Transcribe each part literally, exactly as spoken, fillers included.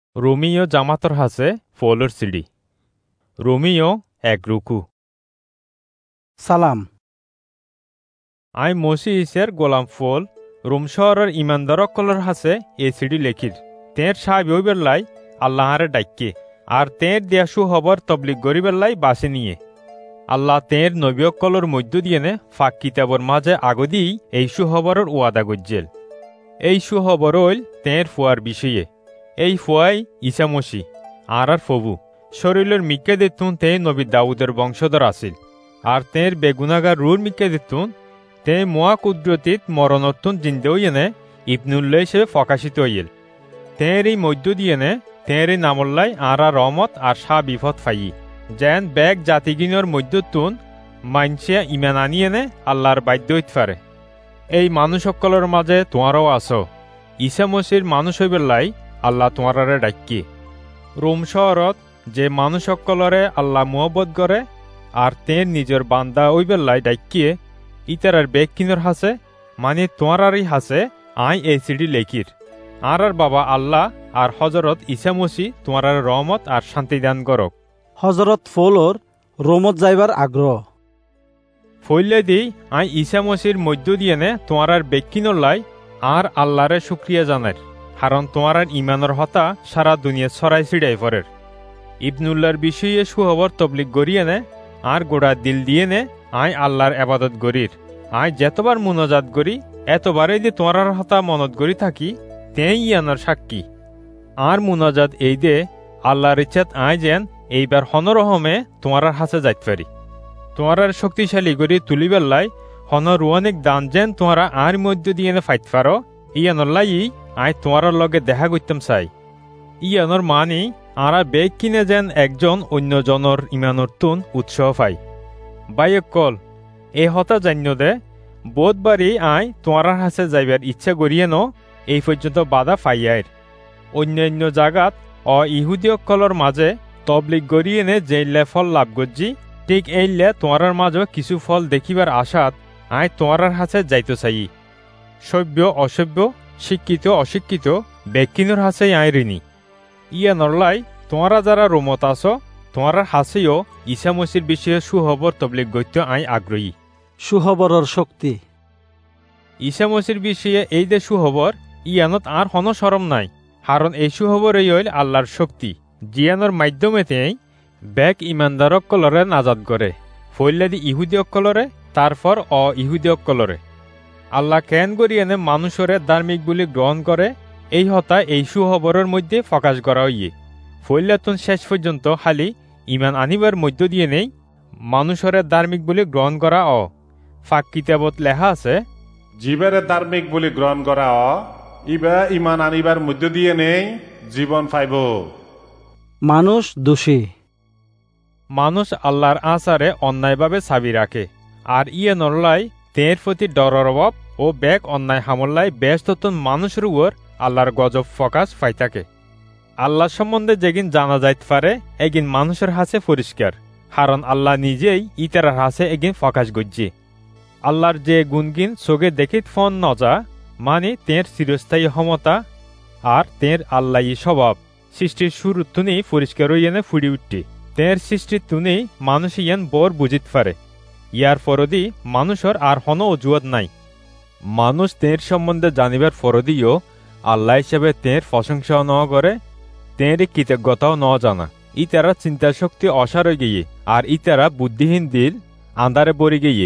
Romeo জামাতর হাসে ফোলর CD Romeo এক রুকু সালাম। আই মসি ইসের গোলাম ফোল রোম শহরের ইমানদারকলর হাসে এ সিডি লেখির তের সাহাবি লাই আল্লাহারে ডাইকে আর তের দিয়া সুহবর তবলিগ গরিবের লাই বাসে নিয়ে আল্লাহ তের নবীকলর মধ্য দিয়েনে ফাঁক কিতাবর মাঝে আগদিই এই সুহবরের ওয়াদা গজ্জেল। এই সুহবর হইল তের ফুয়ার বিষয়ে। এই ফুয়াই ঈসা মসি আর আর ফবু শরীরের মিক্কে দিতুন তে নবী দাউদের বংশধর আসিল। আর তের বেগুনাগার রুর মিক্কে দিতুন তে মোয়া কুদরতিত মরণতুন জিন্দেও ইয়েনে ইবনুল্লাহ হিসেবে প্রকাশিত হইল। তের এই মধ্য দিয়েনে তের এই নামল্লাই আর আর রহমত আর শাহ বিপদ ফাই যেন ব্যাগ জাতিগিনর মধ্যতুন মাইনসিয়া ইমান আনিয়েনে আল্লাহর বাধ্য হইতে পারে। এই মানুষ সকলের মাঝে তোমারও আছো। ঈসা মসির মানুষ হইবেলাই আল্লাহ তোমারে ডাকি। রোম শহরত যে মানুষ সকলরে আল্লাহ মুহব্বত করে আর তের নিজের বান্দা হইবেলাই ডাকিয়ে ইতারার বেগ কিনর হাসে মানে তোমারারই হাসে আই এই সিডি লেখির। আর আর বাবা আল্লাহ আর হজরত ঈসা মসি তোমার রহমত আর শান্তি দান করক। হজরত ফোলর রোমত যাইবার আগ্রহ ফইলে দি আই ঈসা মসির মধ্য দিয়েনে তোমার আর বেকিনর লাই আর আল্লাহরে শুক্রিয়া জানার কারণ তোমার ইমানের হতা সারা দুনিয়া ছড়াই ছিড়াই পরের। ইবনুল্লাহর বিষয়ে সুহবর তবলিগ গড়িয়েনে আর গোড়া দিল দিয়েনে আই আল্লাহর আবাদত গরির। আই যেতবার মুনাজাত গড়ি এতবারেই যে তোমার হতা মনত গড়ি থাকি তেই ইয়ানোর সাক্ষী। আর মুনাজাত এই দে আল্লাহর ইচ্ছাত আই যেন এইবার হনরহমে তোমার হাসে যাইতে পারি। তোমার শক্তিশালী গড়ি তুলিবেল্লাই হন রুয়ানিক দান যেন তোমারা আর মধ্য দিয়ে ফাইতে পারো ইয়ানল্লাই আই তোমার লগে দেখা করতাম চাই। ইয়ানোর মানি আর বেগ কিনে যেন একজন অন্য জনর ইমানোর তুন উৎসাহ পাই। বাইক কল এই হতা জান্য দে বোধবারই আই তোমার হাসে যাইবার ইচ্ছা করিয়ে ন এই পর্যন্ত বাধা পাইয়ার। অন্যান্য জাগাত অ ইহুদীয়কলর মাঝে তবলিগ গড়িয়ে নে যেইলে ফল লাভ গজ্জি ঠিক এইলে তোমার মাঝে কিছু ফল দেখিবার আশাত আই তোমার হাসে যাইতে চাই। সভ্য অসভ্য শিক্ষিত অশিক্ষিত ব্যক্তিনর হাসে আই ঋণী। ইয়া নরলাই তোমারা যারা রোমত আছো তোমার হাসেও ঈসা মসির বিষয়ে সুহবর তবলিগ গত্য আই আগ্রহী। সুহবরর শক্তি ঈসা মসির বিষয়ে এই যে সুহবর ইয়ানত আর হন সরম নাই কারণ এই সুহবর এই হইল আল্লাহর শক্তি জিয়ানোর মাধ্যমেতেই ব্যাগ ইমানদারক কলরে নাজাদ করে ফৈলাদি ইহুদি অকলরে তারপর অ ইহুদি অকলরে। আল্লাহ কেন করিয়ানে মানুষরে ধার্মিক বলে গ্রহণ করে এই হতা এই সুহবরের মধ্যে প্রকাশ করা হইয়ে। ফৈলাতুন শেষ পর্যন্ত খালি ইমান আনিবার মধ্য দিয়ে নেই মানুষরে ধার্মিক বলে গ্রহণ করা অ ফাঁক কিতাবত লেখা আছে জীবের ধার্মিক বলে গ্রহণ করা অ ইবা ইমান আনিবার মধ্য দিয়ে নেই জীবন পাইব। মানুষ দোষী। মানুষ আল্লাহর আচারে অন্যায়ভাবে চাবি রাখে আর ইয়ে নরলাই তের প্রতি ডরের অভাব ও ব্যাগ অন্যায় হামল্লাই ব্যস্ততন মানুষের উপর আল্লাহর গজব ফকাস পাই থাকে। আল্লাহ সম্বন্ধে যেগিন জানা যাইতে পারে এগিন মানুষের হাসে পরিষ্কার কারণ আল্লাহ নিজেই ইতারার হাসে এগিন ফকাস গজ্জি। আল্লাহর যে গুণগিন চোখে দেখিত ফন নজা মানে তের চিরস্থায়ী ক্ষমতা আর তের আল্লাহী স্বভাব সৃষ্টির শুরু তুনেই পরিষ্কার হইয়ানে ফুড়ি উঠতে তের সৃষ্টির তুনেই মানুষ ইয়ান বর বুঝিত পারে। ইয়ার ফরদি মানুষের আর হন অজুয়াত নাই। মানুষ তের সম্বন্ধে জানিবার ফরদিও আল্লাহ হিসেবে তের প্রশংসা ন করে তের কৃতজ্ঞতাও ন জানা। ইতারা চিন্তা শক্তি অসার হয়ে গিয়ে আর ইতারা বুদ্ধিহীন দিল আন্ধারে পড়ে গিয়ে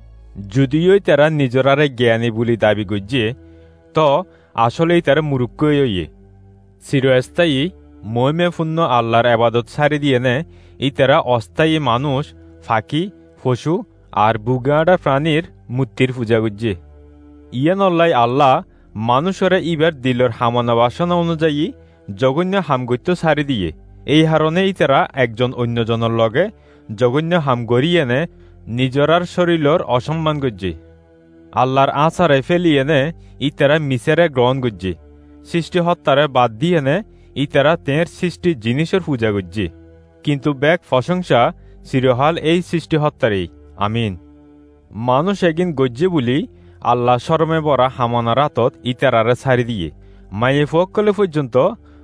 যদিও তারা নিজরারে জ্ঞানী বলি দাবি গজ্জে তো আসলেই তারা মুরুক্ষ হইয়ে চিরস্থায়ী মহিমেপূর্ণ আল্লাহর আবাদত ছাড়ি দিয়ে নে ইতারা অস্থায়ী মানুষ ফাঁকি পশু আর বুগাডা প্রাণীর মূর্তির পূজা গজ্জে। ইয়ানল্লাই আল্লাহ মানুষরে ইবার দিলর হামানা বাসনা অনুযায়ী জঘন্য হামগত্য ছাড়ি দিয়ে এই হারণে ইতারা একজন অন্যজনের লগে জঘন্য হাম গড়িয়ে নে নিজরার শরীরের অসম্মান গজ্জে। আল্লাহর আচারে ফেলিয়ে নে ইতারা মিসেরে গ্রহণ গজ্জে। সৃষ্টি হত্যারে বাদ দিয়ে নে ইতারা তের সৃষ্টি জিনিসের পূজা গজ্জে। কিন্তু ব্যাগ প্রশংসা চিরহাল এই সৃষ্টি হত্যারেই। আমিন। মানুষ এগিন গজ্জে বলি আল্লাহ শরমে বরা হামনা রাতত ইতারারে ছাড়ি দিয়ে মায়ে ফকলে পর্যন্ত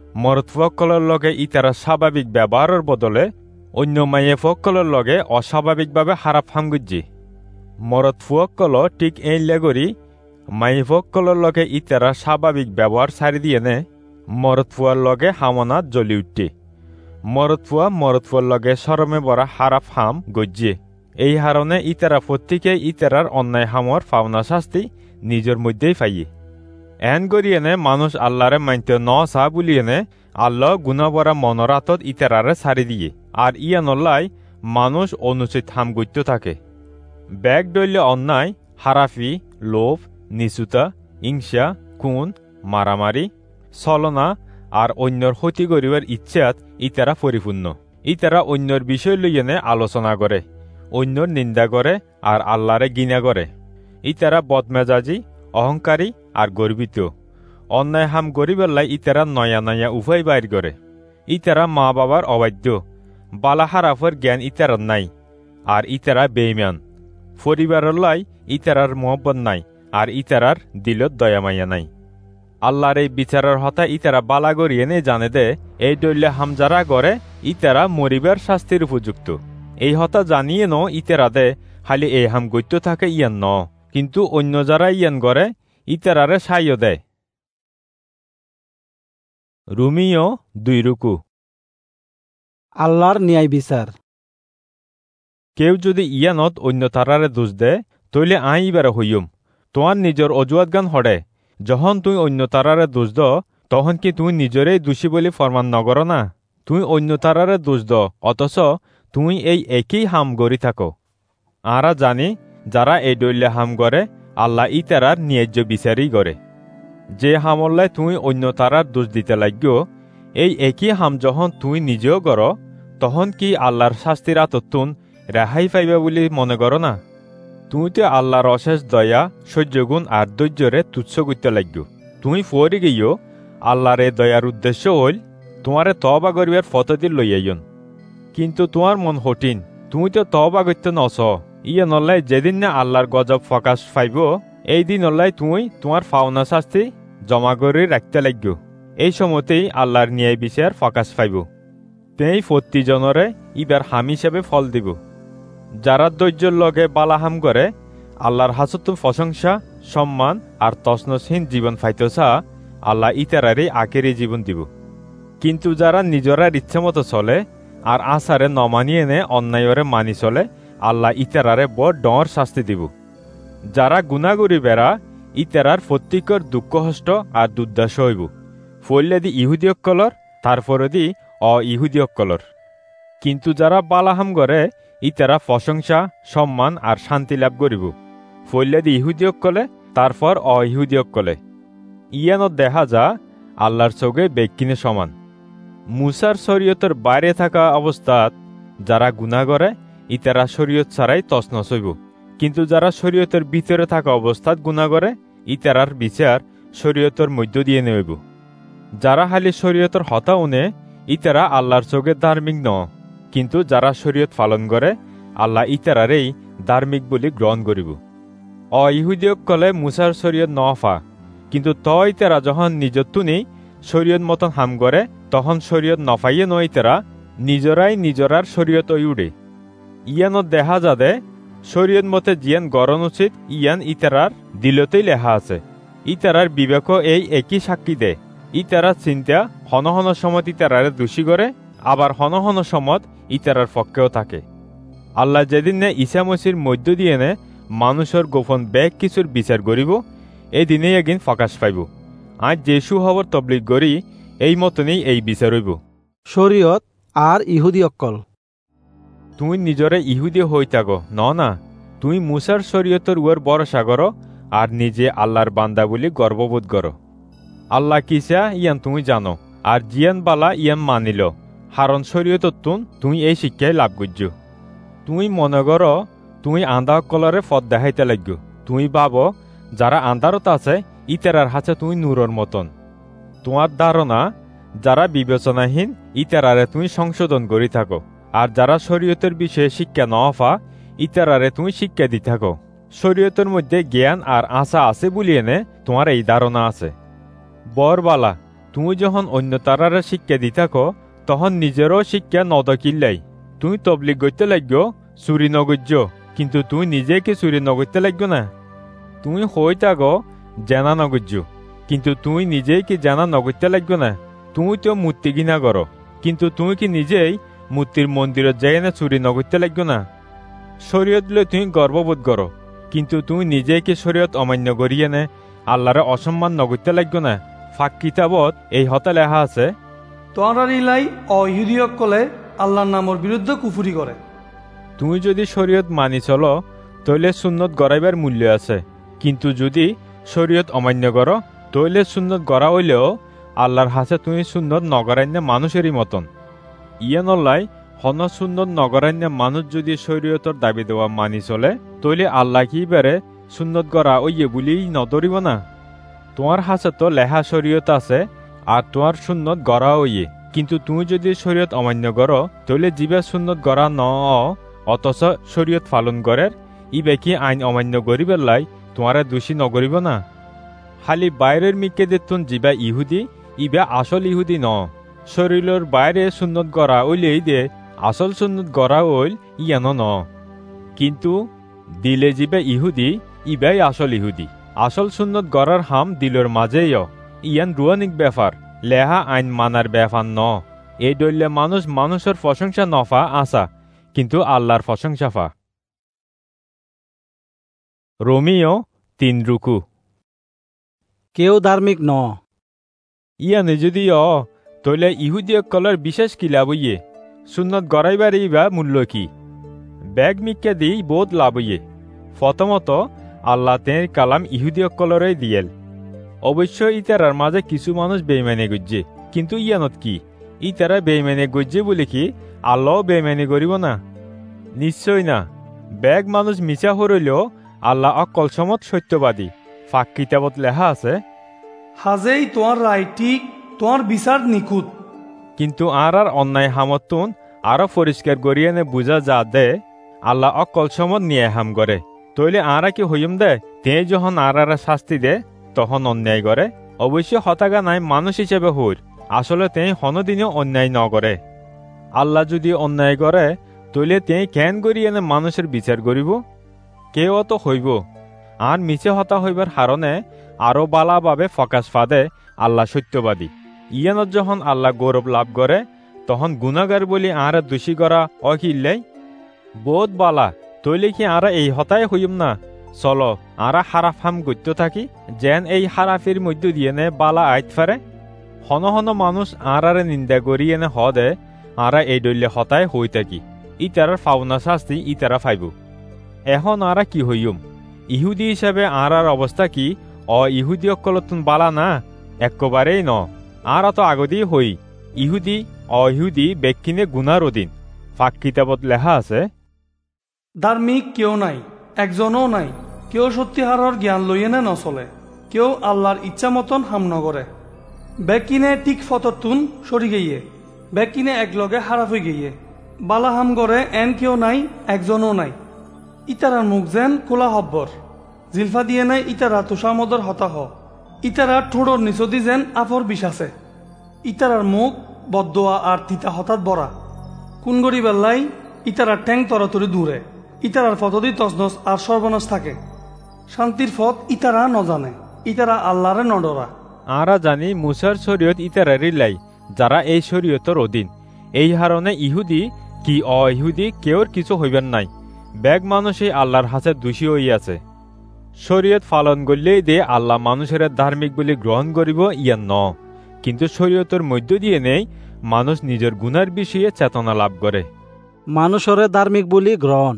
মরদ ফকলের লগে ইতারা স্বাভাবিক ব্যবহারের বদলে অন্য মাইয়ে ফকলের লগে অস্বাভাবিকভাবে হারাপ হামগুজি। মরদ ফুয়কল ঠিক এই লেগরি মাইয়ে ফকলের লগে ইতারা স্বাভাবিক ব্যবহার ছাড়ি দিয়ে নে মরদ ফুয়ার লগে হামনাত জ্বলি উঠে। মরদ ফুয়া মরদ ফুয়ার লগে সরমে বরা হারাপ হাম গজ্জে। এই হারণে ইতারা প্রত্যেকে ইতারার অন্যায় হামর পাওনা শাস্তি নিজের মধ্যেই পাইয়ে। এন গরিয়েনে মানুষ আল্লাহরে মানতে ন চা বুলিয়েনে আল্লাহ গুণাবরা মনরাতত ইতারারে ছাড়ি দিয়ে। আর ইয়ানল্লাই মানুষ অনুচিত হাম গত্য থাকে। ব্যাগ ডইলে অন্যায়, হারাফি, লোভ, নিচুতা, হিংসা, খুন, মারামারি, ছলনা আর অন্যর ক্ষতি করিবার ইচ্ছাত ইতারা পরিপূর্ণ। ইতারা অন্যর বিষয় লইয়েনে আলোচনা করে, অন্যর নিন্দা করে আর আল্লাহরে গিনা করে। ইতারা বদমেজাজি, অহংকারী আর গর্বিত। অন্যায় হাম গরিবেল্লাই ইতারা নয়া নয়া উভয় বাইর করে। ইতারা মা বাবার অবাধ্য, বালা হারাফের জ্ঞান ইতারার নাই। আর ইতারা বেইমান, পরিবারের লাই ইতারার মোহব্বত নাই আর ইতারার দিলত দয়ামাইয়া নাই। আল্লাহর এই বিচারের হতা ইতারা বালা গড়িয়ে নে জানে দে এই দৈল্য হাম যারা গড়ে ইতারা মরিবার শাস্তির উপযুক্ত। এই হতা জানিয়ে ন ইতারা দে খালি এই হাম গত্য থাকে ইয়ান ন, কিন্তু অন্য যারা ইয়ান গড়ে ইতারারে সাইও দেয়। রুমিও দুই রুকু। আল্লাহর ন্যায় বিচার। কেউ যদি ইয়ানত অন্য তারারে দোষ দে তইলে আই ইবারে হইম। তোমার নিজের অজুয়াত গান হড়ে যখন তুই অন্য তারারে দোষ দ তখন কি তুই নিজরেই দোষী বলে ফরমান নগর না? তুই অন্য তারারে দোষ দ অথচ তুই এই একই হাম গড়ি থাকো। আরা জানি যারা এই দৈল্যে হাম গড়ে আল্লাহ ই তারার ন্যায্য বিচারই গড়ে। যে হামল্লায় তুই অন্য তারার দোষ দিতে লাগিও এই একই হাম যখন তুই নিজেও গড় তখন কি আল্লাহর শাস্তির আততুন রেহাই পাইবে বলে মনে করো না? তুই তো আল্লাহর অশেষ দয়া, সহ্যগুণ আর ধৈর্যরে তুচ্ছ করতে লাগিও। তুই ফরি গিয়েও আল্লাহর এ দয়ার উদ্দেশ্য হইল তোমারে তবা করিবার ফতদিল লইয়াইন। কিন্তু তোমার মন হটিন, তুই তো তবা করতে নস। ইয়ে নল্লাই যেদিন না আল্লাহর গজব ফকাশ পাইব এই দিন নল্লাই তুই তোমার ফাওনা শাস্তি জমা করে রাখতে লাগিও। এই সময়তেই আল্লাহর ন্যায় বিচার ফকাশ পাইব। তেই প্রতিজনরে ইবার হাম হিসেবে ফল দিব। যারা ধৈর্যের লগে বালাহাম করে আল্লাহর হাসত প্রশংসা, সম্মান আর তসনসহীন জীবন ফাইতসা আল্লাহ ইতারারে আখেরি জীবন দিব। কিন্তু যারা নিজরার ইচ্ছামতো চলে আর আসারে নমানিয়ে নে অন্যায়রে মানি চলে আল্লাহ ইতারারে বড় ডর শাস্তি দিব। যারা গুণাগুড়ি বেড়া ইতারার প্রত্যেকের দুঃখ হষ্ট আর দুর্দাস হইব। ফলে দি ইহুদিয়কলর তারপরে দি অ ইহুদিয়কলর। কিন্তু যারা বালাহাম করে ইতারা প্রশংসা, সম্মান আর শান্তি লাভ করিব। ফলে দি ইহুদিয়কলে তারপর অ ইহুদিয়কলে। ইয়ানত দেখা যা আল্লাহর চোখে বেকিনে সমান। মুসার শরীয়তের বাইরে থাকা অবস্থাত যারা গুনাহ করে ইতারা শরীয়ত ছাড়াই তছনছ হইব। কিন্তু যারা শরীয়তের ভিতরে থাকা অবস্থাত গুনাহ করে ইতারার বিচার শরীয়তের মধ্য দিয়ে নেব। যারা হালি শরীয়তের হতা উনে ইতারা আল্লাহর চোখে ধার্মিক ন, কিন্তু যারা শরীয়ত পালন করে আল্লাহ ইতারারেই ধার্মিক বলি গ্রহণ করিব। অ ইহুদিয়ক কলে মুসার শরীয়ত নফা, কিন্তু ত ইতারা যখন নিজত তুনি শরীয়ত মতন হাম করে তখন শরীয়ত নফাইয়ে ন ইতারা নিজরাই নিজরার শরীয়ত উড়ে। ইয়ানত দেখা যাদে শরীয়ত মতে জিয়ান গরণ উচিত ইয়ান ইতারার দিলতেই লেখা আছে। ইতারার বিবেক এই একই সাক্ষী দে। ইতারা চিন্তা হন হন সমত ইতারারে দোষী করে আবার হন হন সমত ইতারার পক্ষেও থাকে। আল্লাহ যেদিন নে ঈসা মসির মধ্য দিয়ে নে মানুষের গোপন ব্যাগ কিছুর বিচার করিব এই দিনেই একদিন প্রকাশ পাইব। আজ যে সুখবর তবলিগ করি এই মতনই এই বিচার হইব। শরীয়ত আর ইহুদি অক্কল। তুই নিজরে ইহুদি হই থাকো ন না, তুই মুসার শরীয়তের উয়ার ভরসা করো আর নিজে আল্লাহর বান্দা বলি গর্ববোধ করো। আল্লাহ কিসা ইয়ান তুমি জানো আর জিয়ান বালা ইয়ান মানিল, হারণ শরীয়ততুন তুই এই শিক্ষায় লাভ করছ। তুই মনে কর তুই আন্দা কলরে ফদ দেখাইতে লাগো। তুই ভাব যারা আন্ধারত আছে ইতারার হাতে তুই নূরের মতন। তোমার ধারণা যারা বিবেচনাহীন ইতারারে তুই সংশোধন করি থাকো, আর যারা শরীয়তের বিষয়ে শিক্ষা নফা ইতারারে তুই শিক্ষা দি থাকো। শরীয়তের মধ্যে জ্ঞান আর আশা আছে বলিয়ে নে তোমার এই ধারণা আছে। বরবালা তুমি যখন অন্য তারারে শিক্ষা দি থাকো তখন নিজেরও শিক্ষা নদকিল্লাই। তুমি তবলিগ করতে লাগো চুরি নগর্য, কিন্তু তুমি নিজে কি চুরি নগরতে লাগো না? তুমি হই থাকো জানা নগর্য, কিন্তু তুমি নিজেই কি জানা নগরতে লাগো না? তুমি তো মূর্তি ঘৃণা করো, কিন্তু তুমি কি নিজেই মূর্তির মন্দিরের যাই না চুরি নগরতে লাগো না? শরীয়ত লই তুমি গর্ববোধ করো, কিন্তু তুমি নিজেই কি শরীয়ত অমান্য করিয়ে নে আল্লাহরে অসম্মান নগরতে লাগো না? ফাঁক কিতাবত এই হতা লেখা আছে, তোমরা ইলাই অইহুদিসকলে আল্লাহর নামের বিরুদ্ধে কুফুরি করে। তুমি যদি শরীয়ত মানি চলো তইলে সুন্নত গড়াইবার মূল্য আছে, কিন্তু যদি শরীয়ত অমান্য করো তইলে সুন্নত গড়া হইলেও আল্লাহর হাতে তুমি সুন্নত নগরান্য মানুষেরই মতন। ইয়ে নল্লাই হন সুন্নত নগরান্য মানুষ যদি শরীয়তর দাবি দেওয়া মানি চলে তইলে আল্লাহ কি বেড়ে সুন্নত গড়া ওইয়ে বলি নদরিব না? তোমার হাতে তো লেহা শরীয়ত আছে আর তোমার সুন্নত গড়া ওইয়ে, কিন্তু তুমি যদি শরীয়ত অমান্য করো তইলে জীবে সুন্নত গড়া ন অথচ শরীয়ত পালন করের ইবে কি আইন অমান্য করিবার লাই তোমারে দোষী নগরিব না? খালি বাইরের মিকে দেখতুন জিবা ইহুদি ইবে আসল ইহুদি ন। শরীরের বাইরে সুন্নত গড়া ওইলেই দে আসল সুন্নত গড়া ওইল ইয়ানো ন, কিন্তু দিলে জিবে ইহুদি ইবাই আসল ইহুদি। আসল সুন্নত গড়ার হাম দিলের মাঝেই ইয়ান রুয়ানিক ব্যাপার, লেহা আইন মানার ব্যাপার ন। এই দলিলে মানুষ মানুষের প্রশংসা নফা আসা, কিন্তু আল্লাহর প্রশংসা ফা। রোমিও তিন রুকু। কেউ ধার্মিক ন। ইয়ানে যদি অ তইলে ইহুদিসকলের বিশেষ কি লাভ ইয়ে? সুন্নত গড়াইবার ইবা মূল্য কি? ব্যাগ মিক্কা দি বহুত লাভ ইয়ে। প্রথমত আল্লাহ তের কালাম ইহুদিসকলরে দিয়েল। অবশ্য ইতারার মাঝে কিছু মানুষ বেইমানে গজ্জে, কিন্তু ইয়ানত কি ইতারা বেইমানে গজ্জে বলে কি আল্লাহ বেইমানে করিব না? নিশ্চয় না। ব্যাগ মানুষ মিছা হরইলেও আল্লাহ অকল সমত সত্যবাদী। ফাঁক কিতাবত লেখা আছে, হাজেই তোমার রায় ঠিক, তোমার বিচার নিখুঁত। কিন্তু আর আর অন্যায় হামতুন আরো পরিষ্কার করিয়ানে বুঝা যা দে আল্লাহ অকল সমত নিয়ে হাম করে। তইলে আরা কি হইম দে তে যখন আর আর শাস্তি দে তখন অন্যায় করে? অবশ্য হতাগা নাই মানুষ হিসেবে হইর, আসলে তে হনদিনও অন্যায় ন করে। আল্লাহ যদি অন্যায় করে তইলে তে কেন করিয়ানে মানুষের বিচার করিব? কেউ তো হইব। আর মিছে হতা হইবার হারণে আরো বালাভাবে ফকাশ ফাদে আল্লাহ সত্যবাদী। ইয়ানত যখন আল্লাহ গৌরব লাভ করে তখন গুনাগার বলি আর দোষী করা অকিল্লাই বোধ বালা। তৈলে কি আরা এই হতাই হইম না? চলো আরা হারাফ হাম গত্য থাকি যেন এই হারাফের মধ্য দিয়ে নে বালা আইত ফারে। হন হন মানুষ আরারে নিন্দা করিয়ে নে হদে আরা এই দল্যে হতাই হই থাকি ইতারার ফাউনা শাস্তি ইতারা ফাইব। এখন আরা কি হইম? ইহুদি হিসাবে আরার অবস্থা কি অ ইহুদি অকলতুন বালা না? একেবারেই ন। আর তো আগতেই হই ইহুদি অ ইহুদি ব্যক্তিনে গুনার অধীন। ফাঁক কিতাবত লেখা আছে, ধার্মিক কেউ নাই, একজনও নাই। কেউ সত্যিহারর জ্ঞান লইয়ে নে নচলে, কেউ আল্লাহর ইচ্ছা মতন হাম নগরে। বেকিনে ঠিক ফতরতুন সরি গিয়ে, বেকিনে একলগে হারাফ হয়ে গিয়ে বালা হাম গড়ে এন কেউ নাই, একজনও নাই। ইতারার মুখ যেন কোলা হব্বর, জিলফা দিয়ে নাই ইতারা তুষামদর হতাহ। ইতারা ঠোঁড়র নিচদি যেন আফর বিষ আছে। ইতারার মুখ বদোয়া আর তিতা হঠাৎ বরা। কোন গড়ি বেল্লাই ইতারা ট্যাং তরাতরি দূরে। ইতারার ফতদি তসনস আর সর্বনাশ থাকে। শান্তির ফত ইতারা নজানে, ইতারা আল্লাহরে নডরা। আরা জানি মুসার শরীয়ত ইতারারি লাই যারা এই শরীয়তর অধীন। এই হারণে ইহুদি কি অ ইহুদি কেউর কিছু হইবেন নাই। ব্যাগ মানুষই আল্লাহর হাতে দোষী হইয়াছে। শরীয়ত পালন করলেই দে আল্লাহ মানুষের ধার্মিক বলে গ্রহণ করিব ইয়া ন, কিন্তু শরীয়তের মধ্য দিয়ে নেই মানুষ নিজের গুনার বিষয়ে চেতনা লাভ করে। মানুষরে ধার্মিক বলি গ্রহণ।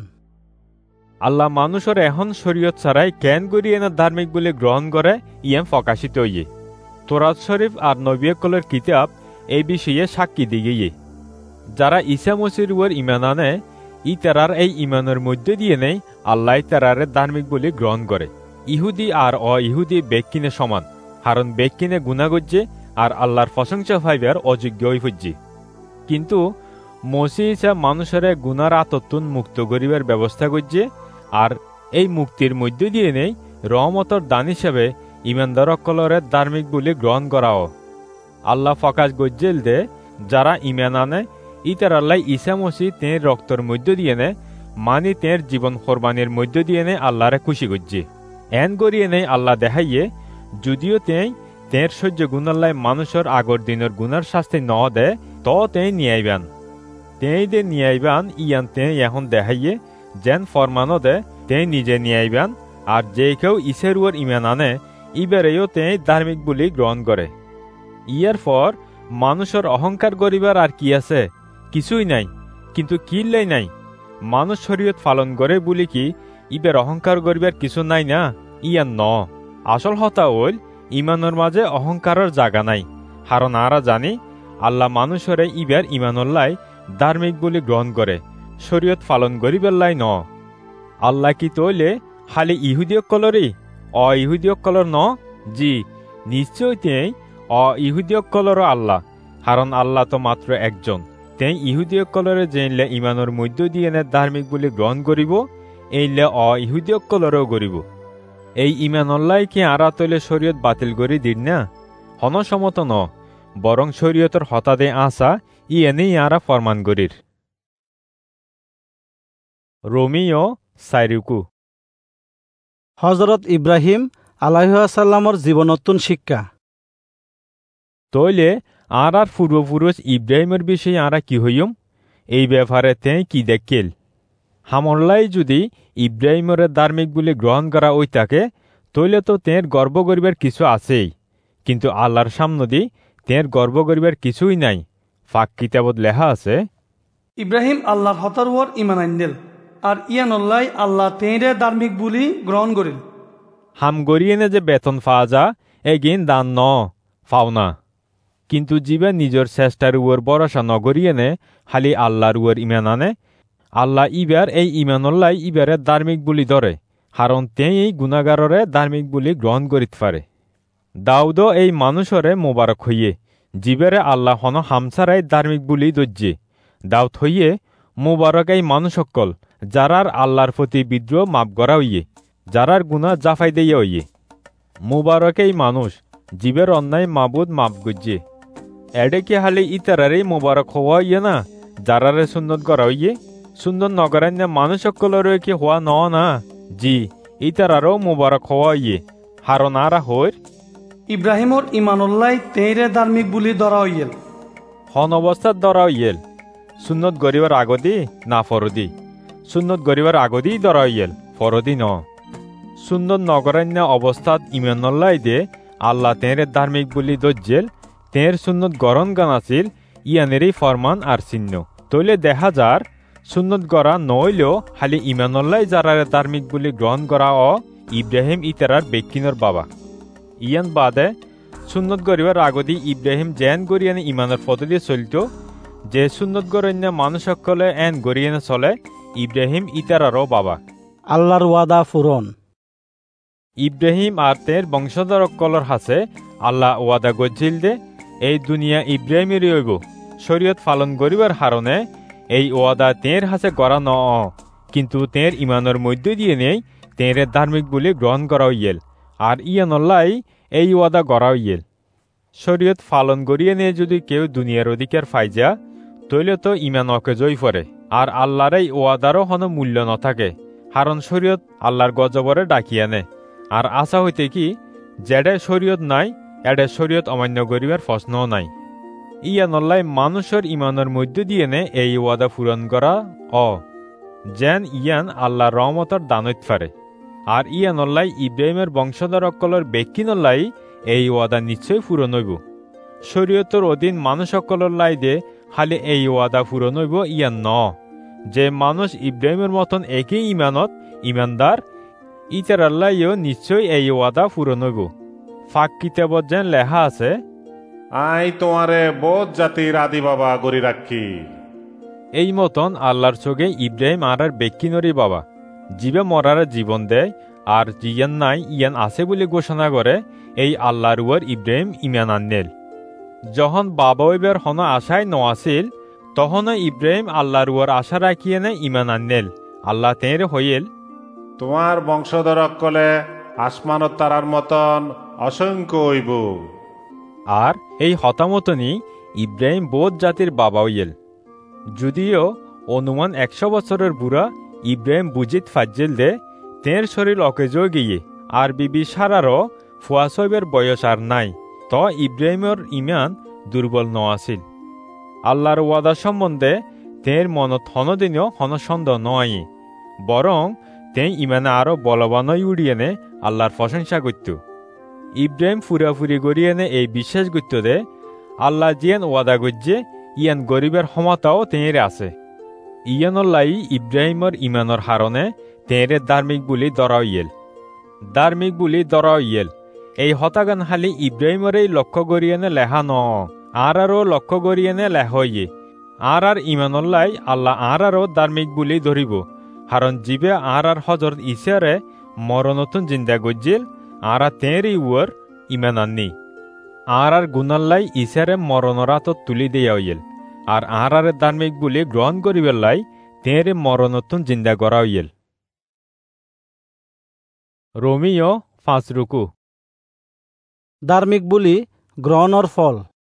আল্লাহ মানুষের এখন শরীয়ত ছাড়াই কেন করি এনে ধার্মিক বলে গ্রহণ করে ইয়াম প্রকাশিত ইয়ে। তোরাত শরীফ আর নবিয়কলের কিতাব এই বিষয়ে সাক্ষী দিগিয়ে। যারা ঈসা মসির উপর ইমান আনে ই তারার এই ইমানের মধ্যে দিয়ে নেই আল্লাহ তারারে ধার্মিক বলে গ্রহণ করে। ইহুদি আর অ ইহুদি ব্যক্তিনে সমান, কারণ ব্যক্তিনে গুণা গজ্জে আর আল্লাহর প্রশংসা পাইবার অযোগ্য হইফজ্জি। কিন্তু মসি ঈসা মানুষের গুনার আতত্তুন মুক্ত করিবার ব্যবস্থা করছে, আর এই মুক্তির মধ্য দিয়ে নেই রহমতর দান হিসাবে ইমানদার অকলরে ধার্মিক বলে গ্রহণ করাও। আল্লাহ ফকাশ গজ্জেল দে যারা ইমান আনে ইতার আল্লাহ ঈসা মসিহ তের রক্তর মধ্য দিয়ে নে মানি তের জীবন কোরবানির মধ্য দিয়ে নে আল্লাহরে খুশি গজ্জে এন গড়িয়ে নেই আল্লাহ দেখাইয়ে যদিও তেই তের সহ্য গুণাল্লাহ মানুষের আগর দিনের গুনার শাস্তি ন দে তো তেই নিয়াইবান তেই দে নিয়াইবান ইয়ান তেই এখন দেখাইয়ে যেন ফরমানো দে তেই নিজে নিয়াইবান আর যে কেউ ইসেরুয়ার ইমান আনে ইবারেও তেই ধার্মিক বলি গ্রহণ করে ইয়ার পর মানুষের অহংকার করিবার আর কি আছে কিছুই নাই কিন্তু কিল্লাই নাই মানুষ শরীয়ত পালন করে বলি কি ইবের অহংকার করিবার কিছু নাই না ইয়ান ন আসল হতা হইল ইমানের মাঝে অহংকারের জায়গা নাই কারণ আরা জানি আল্লাহ মানুষরে ইবের ইমানুল্লাহ ধার্মিক বলি গ্রহণ করে শরীয়ত পালন করিবেলাই ন আল্লাহ কি তৈলে খালি ইহুদিয়কলরই অ ইহুদিয়কলর ন জি নিশ্চয় তেই অ ইহুদিয়কলরও আল্লাহ কারণ আল্লাহ তো মাত্র একজন তেই ইহুদিয়কলরে জেনলে ইমানের মধ্য দিয়ে নে ধার্মিক বলি গ্রহণ করিব এইলে অ ইহুদিয়কলরেও করিব এই ইমানুল্লাহ কি আরা তৈলে শরীয়ত বাতিল করি দিন না হনসমত ন বরং শরীয়তের হতাদে আসা ই এনেই আরা ফরমান করির রোমিও সাইরুকু হজরত ইব্রাহিম আলাইহিসসালামর জীবনোত্তন শিক্ষা তৈলে আর আর পূর্বপুরুষ ইব্রাহিমের বিষয়ে আরা কি হইম এই ব্যাপারে তেই কি দেখেল হামল্লাই যদি ইব্রাহিমের ধার্মিক বলে গ্রহণ করা ওই তাকে তৈলে তো তের গর্ব করিবার কিছু আছেই কিন্তু আল্লাহর সামনে দি তের গর্ব করিবার কিছুই নাই ফাঁক কিতাবত লেখা আছে ইব্রাহিম আল্লাহর হতারুয়ার ইমান আইনদেল আর ইয়ানুল্লাহ আল্লাহ তেঁরে ধার্মিক বলি গ্রহণ করিল হাম গড়িয়ে নে যে বেতন পাওয়া যা এগিন দান ন পাও না কিন্তু জীবে নিজের চেষ্টার উয়ার ভরসা নগরিয়ে নে খালি আল্লাহর উয়ার ইমান আনে আল্লাহ ইবার এই ইমানুল্লাহ ইবারে ধার্মিক বলি ধরে কারণ তেই এই গুণাগাররে ধার্মিক বলি গ্রহণ করিতে পারে দাউদ এই মানুষরে মোবারক হইয়ে জীবেরে আল্লাহ হন হামসারাই ধার্মিক বলি দজ্জে দাউদ হইয়ে মোবারক এই মানুষকল যারার আল্লাহর প্রতি বিদ্রোহ মাপ করা হইয়ে যারার গুণা জাফাই দিয়ে হইয়ে মোবারক এই মানুষ জীবের অন্যায় মাবুদ মাপ গজ্জে এডে কি হালে ইতারারেই মোবারক হওয়া ইয়ে না যারারে সুন্নত করা হইয়ে সুন্দর নগরান্য মানুষ সকলের কি হওয়া ন না জি ইতারারও মোবারক হওয়া ইয়ে হারণ আরা হইর ইব্রাহিমর ইমানুল্লাহ তেঁরে ধার্মিক বলি ধরা হইয়েল হন অবস্থার ধরা হইয়েল সুন্নত গরিবার আগদি না ফরদি সুন্নত গরিবার আগদি ধরা হইয়েল ফরদি ন সুন্নত নগরান্য অবস্থাত ইমানুল্লাহ দে আল্লাহ তেঁরে ধার্মিক বলি দজ্জেল তেঁর সুন্নত গরণ গান আছিল ইয়ানেরই ফরমান আর চিহ্ন তৈলে দেখা যার সুন্নত গড়া নইলেও খালি ইমানুল্লাহ যারারে ধার্মিক বলি গ্রহণ করা অ ইব্রাহিম ইতারার বেকিনর বাবা ইয়ান বাদে সুন্নত গরিবার আগদি ইব্রাহিম জেন গরিয়ানে ইমানের পদ্ধতি চলত যে সুন্নত গরণ্য মানুষ সকলে এন গরিয়ানে চলে ইব্রাহিম ইতারারও বাবা আল্লাহর ওয়াদা ফুরন ইব্রাহিম আর তের বংশধরকলর হাসে আল্লাহ ওয়াদা গজ্জিল দে এই দুনিয়া ইব্রাহিমেরই হইব শরীয়ত পালন করিবার হারণে এই ওয়াদা তের হাসে গড়া ন কিন্তু তের ইমানের মধ্য দিয়ে নেই তেরে ধার্মিক বলে গ্রহণ করা হইয়েল আর ইয়ানুল্লাহ এই ওয়াদা গড়া হইয়েল শরীয়ত পালন করিয়ে নিয়ে যদি কেউ দুনিয়ার অধিকার পাই যা তৈলে তো ইমান অকেজই পড়ে আর আল্লাহর এই ওয়াদারও কোনো মূল্য ন থাকে কারণ শরীয়ত আল্লাহর গজবরে ডাকিয়া নে আর আশা হইতে কি যেডে শরীয়ত নাই এডে শরীয়ত অমান্য করিবার প্রশ্নও নাই ইয়ানুল্লাহ মানুষের ইমানের মধ্য দিয়ে নে এই ওয়াদা পূরণ করা অ যেন ইয়ান আল্লাহর রহমতের দানত পারে আর ইয়ানুল্লাহ ইব্রাহিমের বংশধর অকলের বেকিনুল্লাহ এই ওয়াদা নিশ্চয় পূরণ হইব শরীয়তের অধীন মানুষ সকলের লাই দে খালি এই ওয়াদা পূরণ হইব ইয়ান ন যে মানুষ ইব্রাহিমের মতন একই ইমানত ইমানদার ইতার আল্লাহও নিশ্চয় এই ওয়াদা পূরণ হইব ফাঁক কিতাবত যেন লেখা আছে আই তোমারে বোধ জাতির আদি বাবা গড়ি রাখি এই মতন আল্লাহর চোখে ইব্রাহিম আর আর বেকিনরি বাবা জীবে মরার জীবন দেয় আর জিয়ান নাই ইয়ান আছে বলে ঘোষণা করে এই আল্লাহর উয়ার ইব্রাহিম ইমান আননেল যখন বাবা ওইবার হন আশায় ন আছিল তখনও ইব্রাহিম আল্লাহর উয়ার আশা রাখিয়ে নে ইমান আননেল আল্লাহ তেঁরে হইল তোমার বংশধর অকলে আসমানত তারার মতন অসংখ্য হইব আর এই হতামতনই ইব্রাহিম বোধ জাতির বাবা হইল। যদিও অনুমান একশো বছরের বুড়া ইব্রাহিম বুজিত ফাজ্জেল দে তের শরীর অকেজ গিয়ে আর বিবি সারারও ফুয়াশবের বয়স আর নাই, ত ইব্রাহিমের ইমান দুর্বল ন আছিল। আল্লাহর ওয়াদা সম্বন্ধে তের মনত হনদিনও হনসন্দেহ নয়, বরং তেই ইমানে আরো বলবানই উড়িয়েনে আল্লাহর প্রশংসা করত। ইব্রাহিম ফুরাফুরি গড়িয়েনে এই বিশ্বাস করত দে আল্লাহ জিয়ান ওয়াদা গজ্জে ইয়ান গরিবের ক্ষমতাও তেঁর আছে। ইয়ানল্লাই ইব্রাহিমর ইমানর হারণে তেঁরে ধার্মিক বুলি দরা ইয়েল ধার্মিক বুলি দরা ইয়েল এই হতাগান হালি ইব্রাহিমরেই লক্ষ্য গড়িয়েনে লেহা ন, আর আরও লক্ষ্য গড়িয়েনে লেহ ইয়ে। আর আর ইমানল্লাই আল্লাহ আর আরও ধার্মিক বুলি ধরিব, হারণ জীবে আর আর হজরত ইসারে মরণতন জিন্দা গজ্জিল আর তেঁরই উয়র ইমান আননি। আর আর গুনাল্লাই ইসারে মরণরাত তুলি দিয়া হইল, আর আর আর ধার্মিক বুলি গ্রহণ করিবার লাই তেঁরে মরণতন জিন্দা করা হইল। রোমিও পাঁচ রুকু। ধার্মিক বুলি গ্রহণর ফল।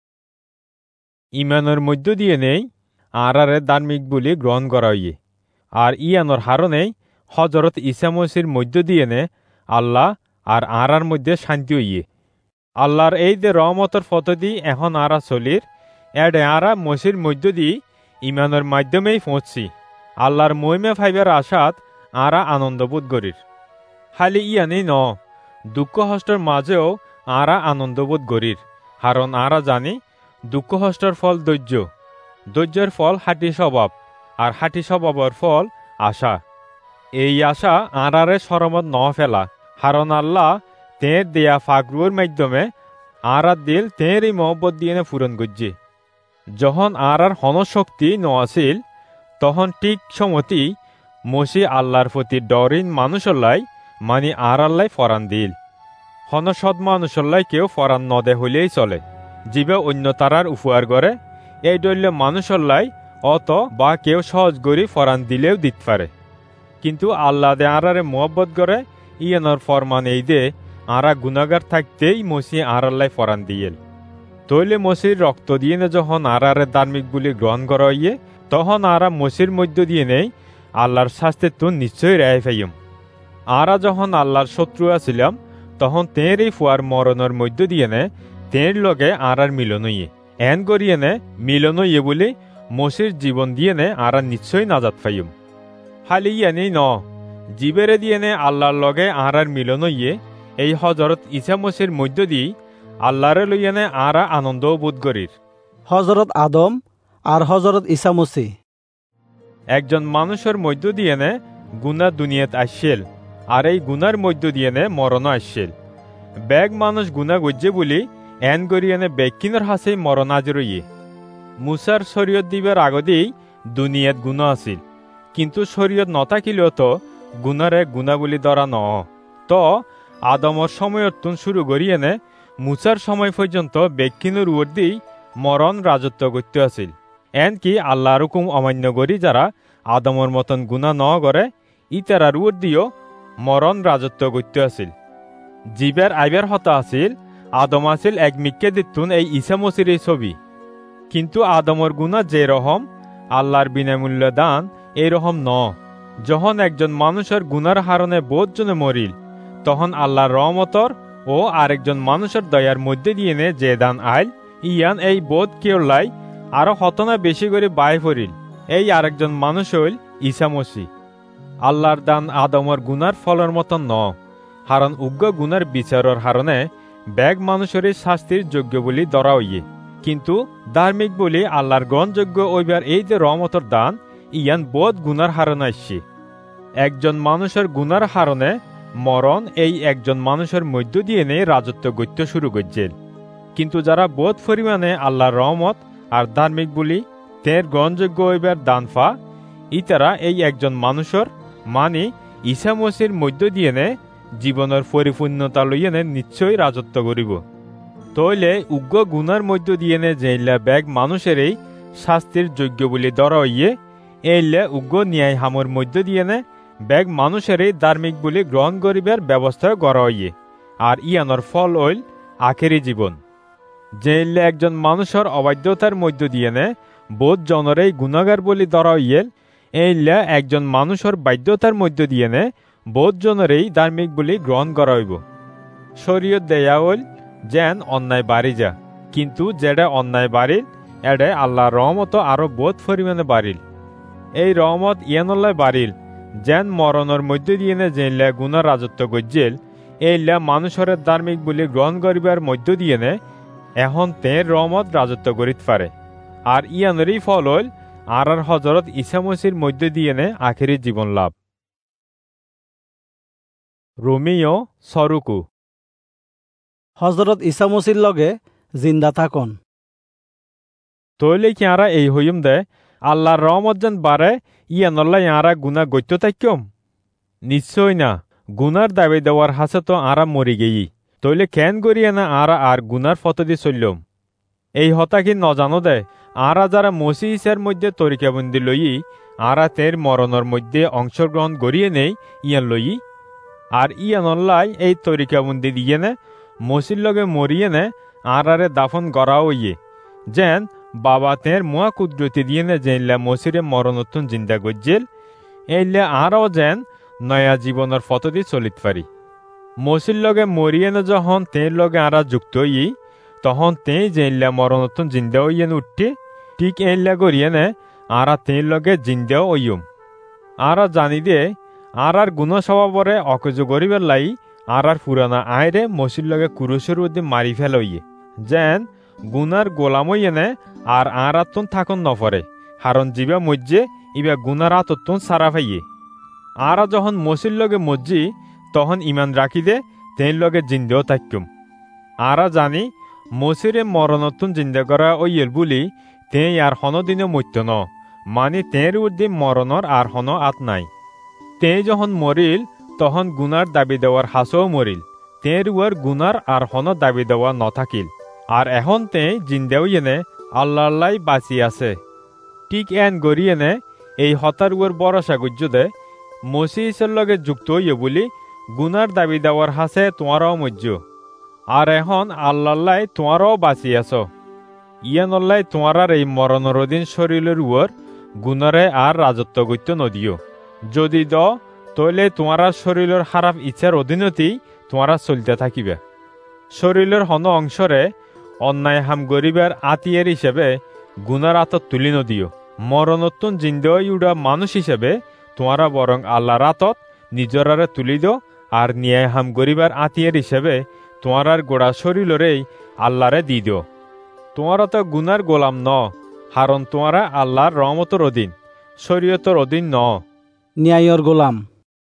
ইমানের মধ্য দিয়ে নেই আর আর ধার্মিক বুলি গ্রহণ করা হইয়ে, আর ইয়ানোর হারণেই হজরত ঈসা মসির মধ্য দিয়ে নে আল্লাহ আর আর আর মধ্যে শান্তি হইয়ে। আল্লাহর এই যে রহমতর ফতদি এখন আরা চলির এডে আরা মসির মধ্য দিয়ে ইমানের মাধ্যমেই পৌঁছছি। আল্লাহর মহিমে ফাইবার আশাত আরা আনন্দবোধ করির। খালি ইয়ানেই ন, দুঃখ হষ্টর মাঝেও আরা আনন্দবোধ করির, কারণ আরা জানি দুঃখ হষ্টর ফল ধৈর্য, ধৈর্যের ফল হাঁটি স্বভাব, আর হাঁটি স্বভাবের ফল আশা। এই আশা আরারে সরমত ন ফেলা, কারণ আল্লাহ তের দেয়া ফাগরুর মাধ্যমে আর আর দিল তের এই মহব্বত দিয়ে পূরণ করছে। যখন আর আর হনশক্তি ন আছিল তখন ঠিক সমতি মসি আল্লাহর প্রতি ডরিন মানুষল্লাই মানে আর আল্লাহ ফরান দিল। হন সৎ মানুষল্লাই কেউ ফরান নদে হইলেই চলে, জীবে অন্য তারার উপহার করে। এই দলীয় মানুষল্লাই অত বা কেউ সহজ করি ফরান দিলেও দিতে পারে, কিন্তু আল্লাহ দে আরারে মহব্বত করে ইয়ানোর ফরমান এই দে আরা গুনাগার থাকতেই মসি আর আল্লাহ ফরান দিয়েল। তৈলে মসির রক্ত দিয়ে নে যখন আরারে ধার্মিক বুলি গ্রহণ করা হইয়ে, তখন আরা মসির মধ্য দিয়ে নেই আল্লাহর শাস্তির তো নিশ্চয়ই রেহাই পাইম। আরা যখন আল্লাহর শত্রু আছিলাম তখন তের এই ফুয়ার মরণের মধ্য দিয়ে নে তের লগে আর আর মিলন হইয়ে এন করিয়ে নে মিলন হইয়ে বলে মসির জীবন দিয়ে নে আর নিশ্চয়ই নাজাত পাইম। খালি ইয়ানেই ন, জীবেরে দিয়ে নে আল্লাহর লগে আর আর মিলন হইয়ে এই হজরত ঈসা মসির মধ্য দিয়ে আল্লাহরে লইয়া নে আরা আনন্দ বোধ করির। হজরত আদম আর হজরত ঈসা মসি। একজন মানুষের মধ্য দিয়ে নে গুনা দুনিয়াত আসছিল, আর এই গুনার মধ্য দিয়ে নে মরণ আসছিল। ব্যাগ মানুষ গুনা গজ্জে বলি এন করিয়ে নে বেকিনের হাসেই মরণ আজর ইয়ে। মুসার শরীয়ত দিবার আগতেই দুনিয়াত গুণা আছিল, কিন্তু শরীয়ত নথাকিলেও তো গুনারে গুণা বলি ধরা ন। তো আদমর সময়ত শুরু করিয়ে নে মুসার সময় পর্যন্ত বেকিনের উর দিই মরণ রাজত্ব করতে আছিল। এনকি আল্লাহর হুকুম অমান্য করি যারা আদমর মতন গুণা ন করে ইতারার উর দিও মরণ রাজত্ব করতে আছিল। জীবের আইবের হতা আছিল আদম আছিল এক মিক্কে দিতুন এই ঈসা মসির এই ছবি, কিন্তু আদমর গুণা যে রকম আল্লাহর বিনামূল্য দান এই রকম ন। যখন একজন মানুষের গুনার হারণে বোধ জনে মরিল, তখন আল্লাহর রহমতর ও আরেকজন মানুষের দয়ার মধ্যে দিয়ে নে যে দান আইল, ইয়ান এই বোধ কেউ লাই আরো হতনা বেশি করে বাই ফরিল। এই আরেকজন মানুষ হইল ঈসা মসি। আল্লাহর দান আদমর গুনার ফলের মতন ন, কারণ উগ্র গুনার বিচারের হারণে ব্যাগ মানুষের শাস্তির যোগ্য বলি ধরা হইয়ে, কিন্তু ধার্মিক বলি আল্লাহর গ্রহণযোগ্য ওইবার এই যে রহমতর দান ইয়ান বোধ গুনার হারণে আসছে। একজন মানুষের গুনার হারণে মরণ এই একজন মানুষের মধ্য দিয়ে নেই রাজত্ব গত্য শুরু করছেন, কিন্তু যারা বোধ পরিমাণে আল্লাহর রহমত আর ধার্মিক বলি তের গ্রহণযোগ্য ওইবার দান ফা, ইতারা এই একজন মানুষের মানে ঈসা মসির মধ্য দিয়ে নে জীবনের পরিপূর্ণতা লইয়া নে নিশ্চয়ই রাজত্ব করিব। তইলে উগ্র গুনার মধ্য দিয়ে নে যেইলা ব্যাগ মানুষের এই শাস্তির যোগ্য বলে ধরা হইয়ে, এইলে উগ্র ন্যায় হামর মধ্য দিয়ে নে ব্যাগ মানুষের এই ধার্মিক বলে গ্রহণ করিবার ব্যবস্থা করা হইয়ে, আর ইয়ানোর ফল হইল আখেরি জীবন। যেইলে একজন মানুষের অবাধ্যতার মধ্য দিয়ে নে বোধ জনরেই গুণাগার বলি ধরা ইয়েল, এইলে একজন মানুষের বাধ্যতার মধ্য দিয়ে নে বোধ জনরেই ধার্মিক বলি গ্রহণ করা হইব। শরীয়ত দেয়া হইল যেন অন্যায় বাড়ি যা, কিন্তু যেটা অন্যায় বাড়িল এডে আল্লাহর রহমত আরো বোধ পরিমাণে বাড়িল। এই রহমত ইয়ানল্লায় বাড়িল যেন মরণের মধ্য দিয়ে নে যেইলে গুণার রাজত্ব গজ্জেল, এইলা মানুষের ধার্মিক বলি গ্রহণ করিবার মধ্য দিয়ে নে এখন তের রহমত রাজত্ব করিতে পারে। আর ইয়ানেরই ফল হইল আর আর হজরত ঈসা মসির মধ্য দিয়ে নে আখেরি জীবন লাভ। রোমিও সরুকু হজরত ঈসা মসির লগে জিন্দা থাকন। তৈলে কি আরা এই হইম দে আল্লাহর রহমত যেন বাড়ে ইয়ানল্লা আরা গুণা গত্য থাকম? নিশ্চয় না। গুনার দাবি দেওয়ার হাসে তো আরা মরি গেই, তৈলে কেন করিয়ে না আরা আর গুনার ফটো দিয়ে চললম। এই হতা কি ন জানো দে আরা যারা মসি ইসার মধ্যে তরিকাবন্দি লই আরা তের মরণের মধ্যে অংশগ্রহণ করিয়ে নেই ইয়ান লই, আর ইয়ানল্লাই এই তরিকাবন্দি দিয়ে নে মসির লগে মরিয়ে নে আরারে দাফন করাও ইয়ে যেন বাবা তের মুয়া কুদরতি দিয়ে নে যেনলা মসিরে মরণোত্তন জিন্দা গজ্জেল, এইলে আরও যেন নয়া জীবনের ফটো দিয়ে চলিত পারি। মসির লগে মরিয়ে নে যখন তের লগে আরা যুক্ত ই তখন তেই যেনলা মরণোত্তন জিন্দা হইয়েন উঠতে, ঠিক এইলা করিয়ে নে আরা তের লগে জিন্দাও হইম। আরা জানি দে আর আর গুণ স্বভাবরে অকজ করিবার লাই আর আর পুরানা আয়রে মসির লগে কুরুষের মধ্যে মারি ফেল হইয়ে যেন গুনার গোলাম হইয়ে নে আর আর আত্মন থাকুন নফরে, হারণ জীবা মজ্জে ইবা গুনার আতত্তন সারা ফাইয়ে। আরা যখন মসির লগে মজ্জি তখন ইমান রাখি দে তের লগে জিন্দেও থাকুম। আরা জানি মসিরে মরণোত্তন জিন্দা করা ওইয়েল বলি তে আর হন দিনে মত্য ন, মানে তের উদ্দি মরণর আর হন আত নাই। তে যখন মরিল তখন গুনার দাবি দেওয়ার হাসও মরিল, তের উয়ার গুনার আর হন দাবি দেওয়া ন থাকিল, আর এখন তে জিন্দেও এনে আল্লাহলাই বাঁচি আছে। ঠিক এন গড়িয়ে নে এই হতার উয়ার বরসা গুজ্জ দে মসি ইসের লগে যুক্ত হইয়ে বলি গুনার দাবি দেওয়ার হাসে তোমারও মজ্জ, আর এখন আল্লাহলাই তোমারও বাঁচি আছ। ইয়ানল্লাই তোমার এই মরণের অধীন শরীরের উয়ার গুণরে আর রাজত্ব গত্য নদিও, যদি দ তইলে তোমার শরীরের খারাপ ইচ্ছার অধীনতেই তোমারা চলতে থাকিবে। শরীরের হন অংশরে অন্যায় হাম গরিবের আতিয়ার হিসেবে গুনার আতত তুলি নদিও, মরণোত্তন জিন্দই উড়া মানুষ হিসেবে তোমারা বরং আল্লাহর আতত নিজরারে তুলি দো, আর ন্যায় হাম গরিবার আতিয়ার হিসেবে তোমার গোড়া শরীরেই আল্লাহরে দি দিও। তোমারা তো গুনার গোলাম ন, হারণ তোমারা আল্লাহর রহমতর অধীন, শরীয়তর অধীন ন। ন্যায়র গোলাম।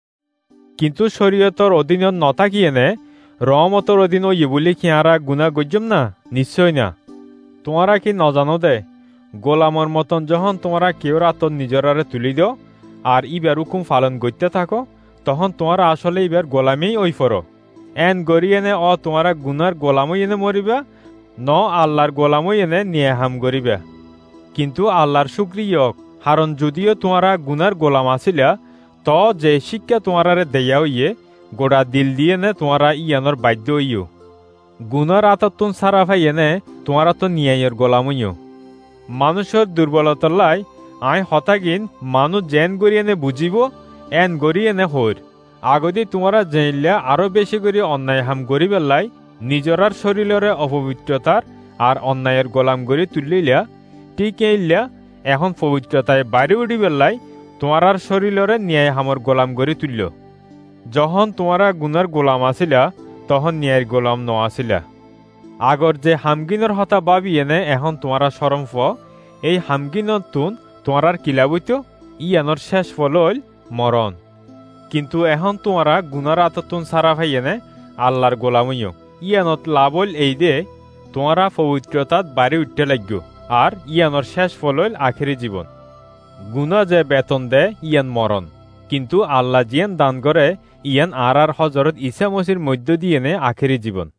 কিন্তু শরীয়তর অধীন ন থাকিয়ে নে রহমতর অধীন ও ইয়ে বলি কি আরা গুনা গজ্জম না? নিশ্চয় না। তোমারা কি ন জানো দে গোলামর মতন যখন তোমরা কেউ আতর নিজরারে তুলি দিও আর ইবার হুকুম পালন করতে থাকো তখন তোমরা আসলে ইবার গোলামেই ওই ফরো। এন গড়িয়ে নে অ তোমারা গুনার গোলামই এনে মরিবা, ন আল্লাহর গোলামই এনে নিয়ে হাম করিবা। কিন্তু আল্লাহর শুক্রিয়ক, হারণ যদিও তোমারা গুনার গোলাম আসিলা ত যে শিক্ষা তোমারে দেয়া হইয়ে গোড়া দিল দিয়ে নে তোমারা ইয়ানোর বাধ্য হইও। গুনার আতত্তন সারা ফাইয়ে নে তোমারা তো নিয়াইয়ের গোলাম হইও। মানুষের দুর্বলতার লাই আই হতাগিন মানুষ যেন গড়িয়ে নে বুঝিব এন গড়িয়ে নে হর। আগদি তোমারা জেনলা আরো বেশি করে অন্যায় হাম গরিবের লাই নিজরার শরীরের অপবিত্রতার আর অন্যায়ের গোলাম গড়ি তুলিলা, ঠিক এইলা এখন পবিত্রতায় বাড়ি উঠিবার লাই তোমার শরীরের ন্যায় হামর গোলাম গড়ি তুলল। যখন তোমারা গুনার গোলাম আসিলা তখন ন্যায়ের গোলাম ন আসিলা। আগর যে হামগিনের হতা ভাবি এনে এখন তোমারা সরম ফ, এই হামগিনত তুন তোমার কিলাবইত ইয়ানোর শেষ ফল হইল মরণ। কিন্তু এখন তোমারা গুনার আততুন সারা ভাই এনে আল্লাহর গোলামইও, ইয়ানত লাভ হইল এই দে তোমারা পবিত্রতাত বাড়ি উঠতে লাগল, আর ইয়ানোর শেষ ফল হইল আখেরি জীবন। গুনা যে বেতন দেয় ইয়ান মরণ, কিন্তু আল্লাহ জিয়ান দান করে ইয়ান আর আর হজরত ঈসা মসির মধ্য দিয়ে নে আখেরি জীবন।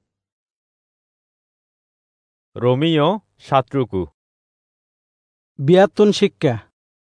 রোমিও সাতরুকু বিয়াতুন শিক্ষা।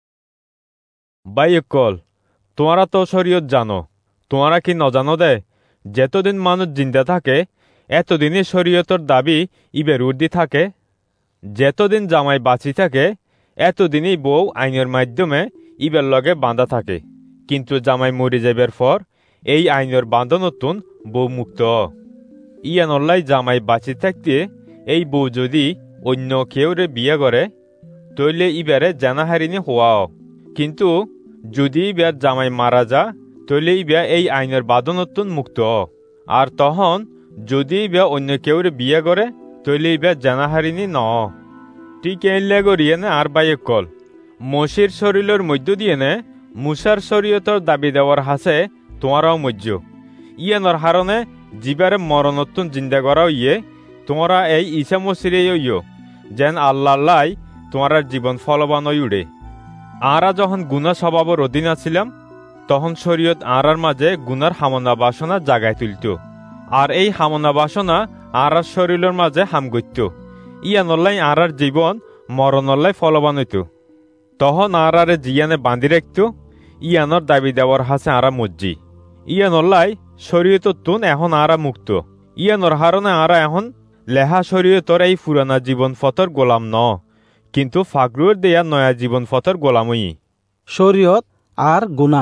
বাইকল তোমরা তো শরীয়ত জানো, তোমরা কি ন জানো দে যেতদিন মানুষ জিন্দা থাকে এতদিনই শরীয়তর দাবি ইবের উর্দি থাকে, যেতদিন জামাই বাঁচি থাকে এতদিনই বউ আইনের মাধ্যমে ইবের লগে বাঁধা থাকে। কিন্তু জামাই মরি যাইবার পর এই আইনের বাঁধনতুন বউ মুক্ত। ইয়ানল্লাই জামাই বাঁচি থাকতে এই বউ যদি অন্য কেউরে বিয়ে করে তৈলে ইবারে জানাহারিনী হওয়াও। কিন্তু যদি ইবার জামাই মারা যা তৈলে ইবা এই আইনের বাঁধনতুন মুক্ত। আর তখন যদি ইবা অন্য কেউরে বিয়ে করে তৈলে ইবা জানাহারিনী ন। ঠিক এইলে গড়িয়ে নে আর বাইয়ে কল মসির শরীরের মধ্য দিয়ে নে মুসার শরীয়তর দাবি দেওয়ার হাসে তোমারাও মজ্জ। ইয়ানোর হারণে জীবারে মরণত্তুন জিন্দা করাও ইয়ে তোমরা এই ঈসা মসিরে ইয় যেন আল্লাহ তোমার জীবন ফলবান উড়ে। আরা যখন গুনা স্বভাবর অধীন আছিলাম তখন শরীয়ত আরার মাঝে গুনার হামনা বাসনা জাগায় তুলত। আর এই হামনা বাসনা আরার শরীরের মাঝে হাম গইত। ইয়ানল্লাই আরার জীবন মরণল্লাই ফলবান হইত। তখন আরারে জিয়ানে বাঁধি রাখত। ইয়ানোর দাবি দেওয়ার হাসে আরা মজ্জি। ইয়ানল্লাই শরীয়ততুন এখন আরা মুক্ত। ইয়ানোর হারণে আরা এখন লেহা শরীয়তর এই পুরানা জীবন ফতর গোলাম ন, কিন্তু ফাগরুর দেয়া নয়া জীবন ফতর গোলামই। শরীয়ত আর গুনা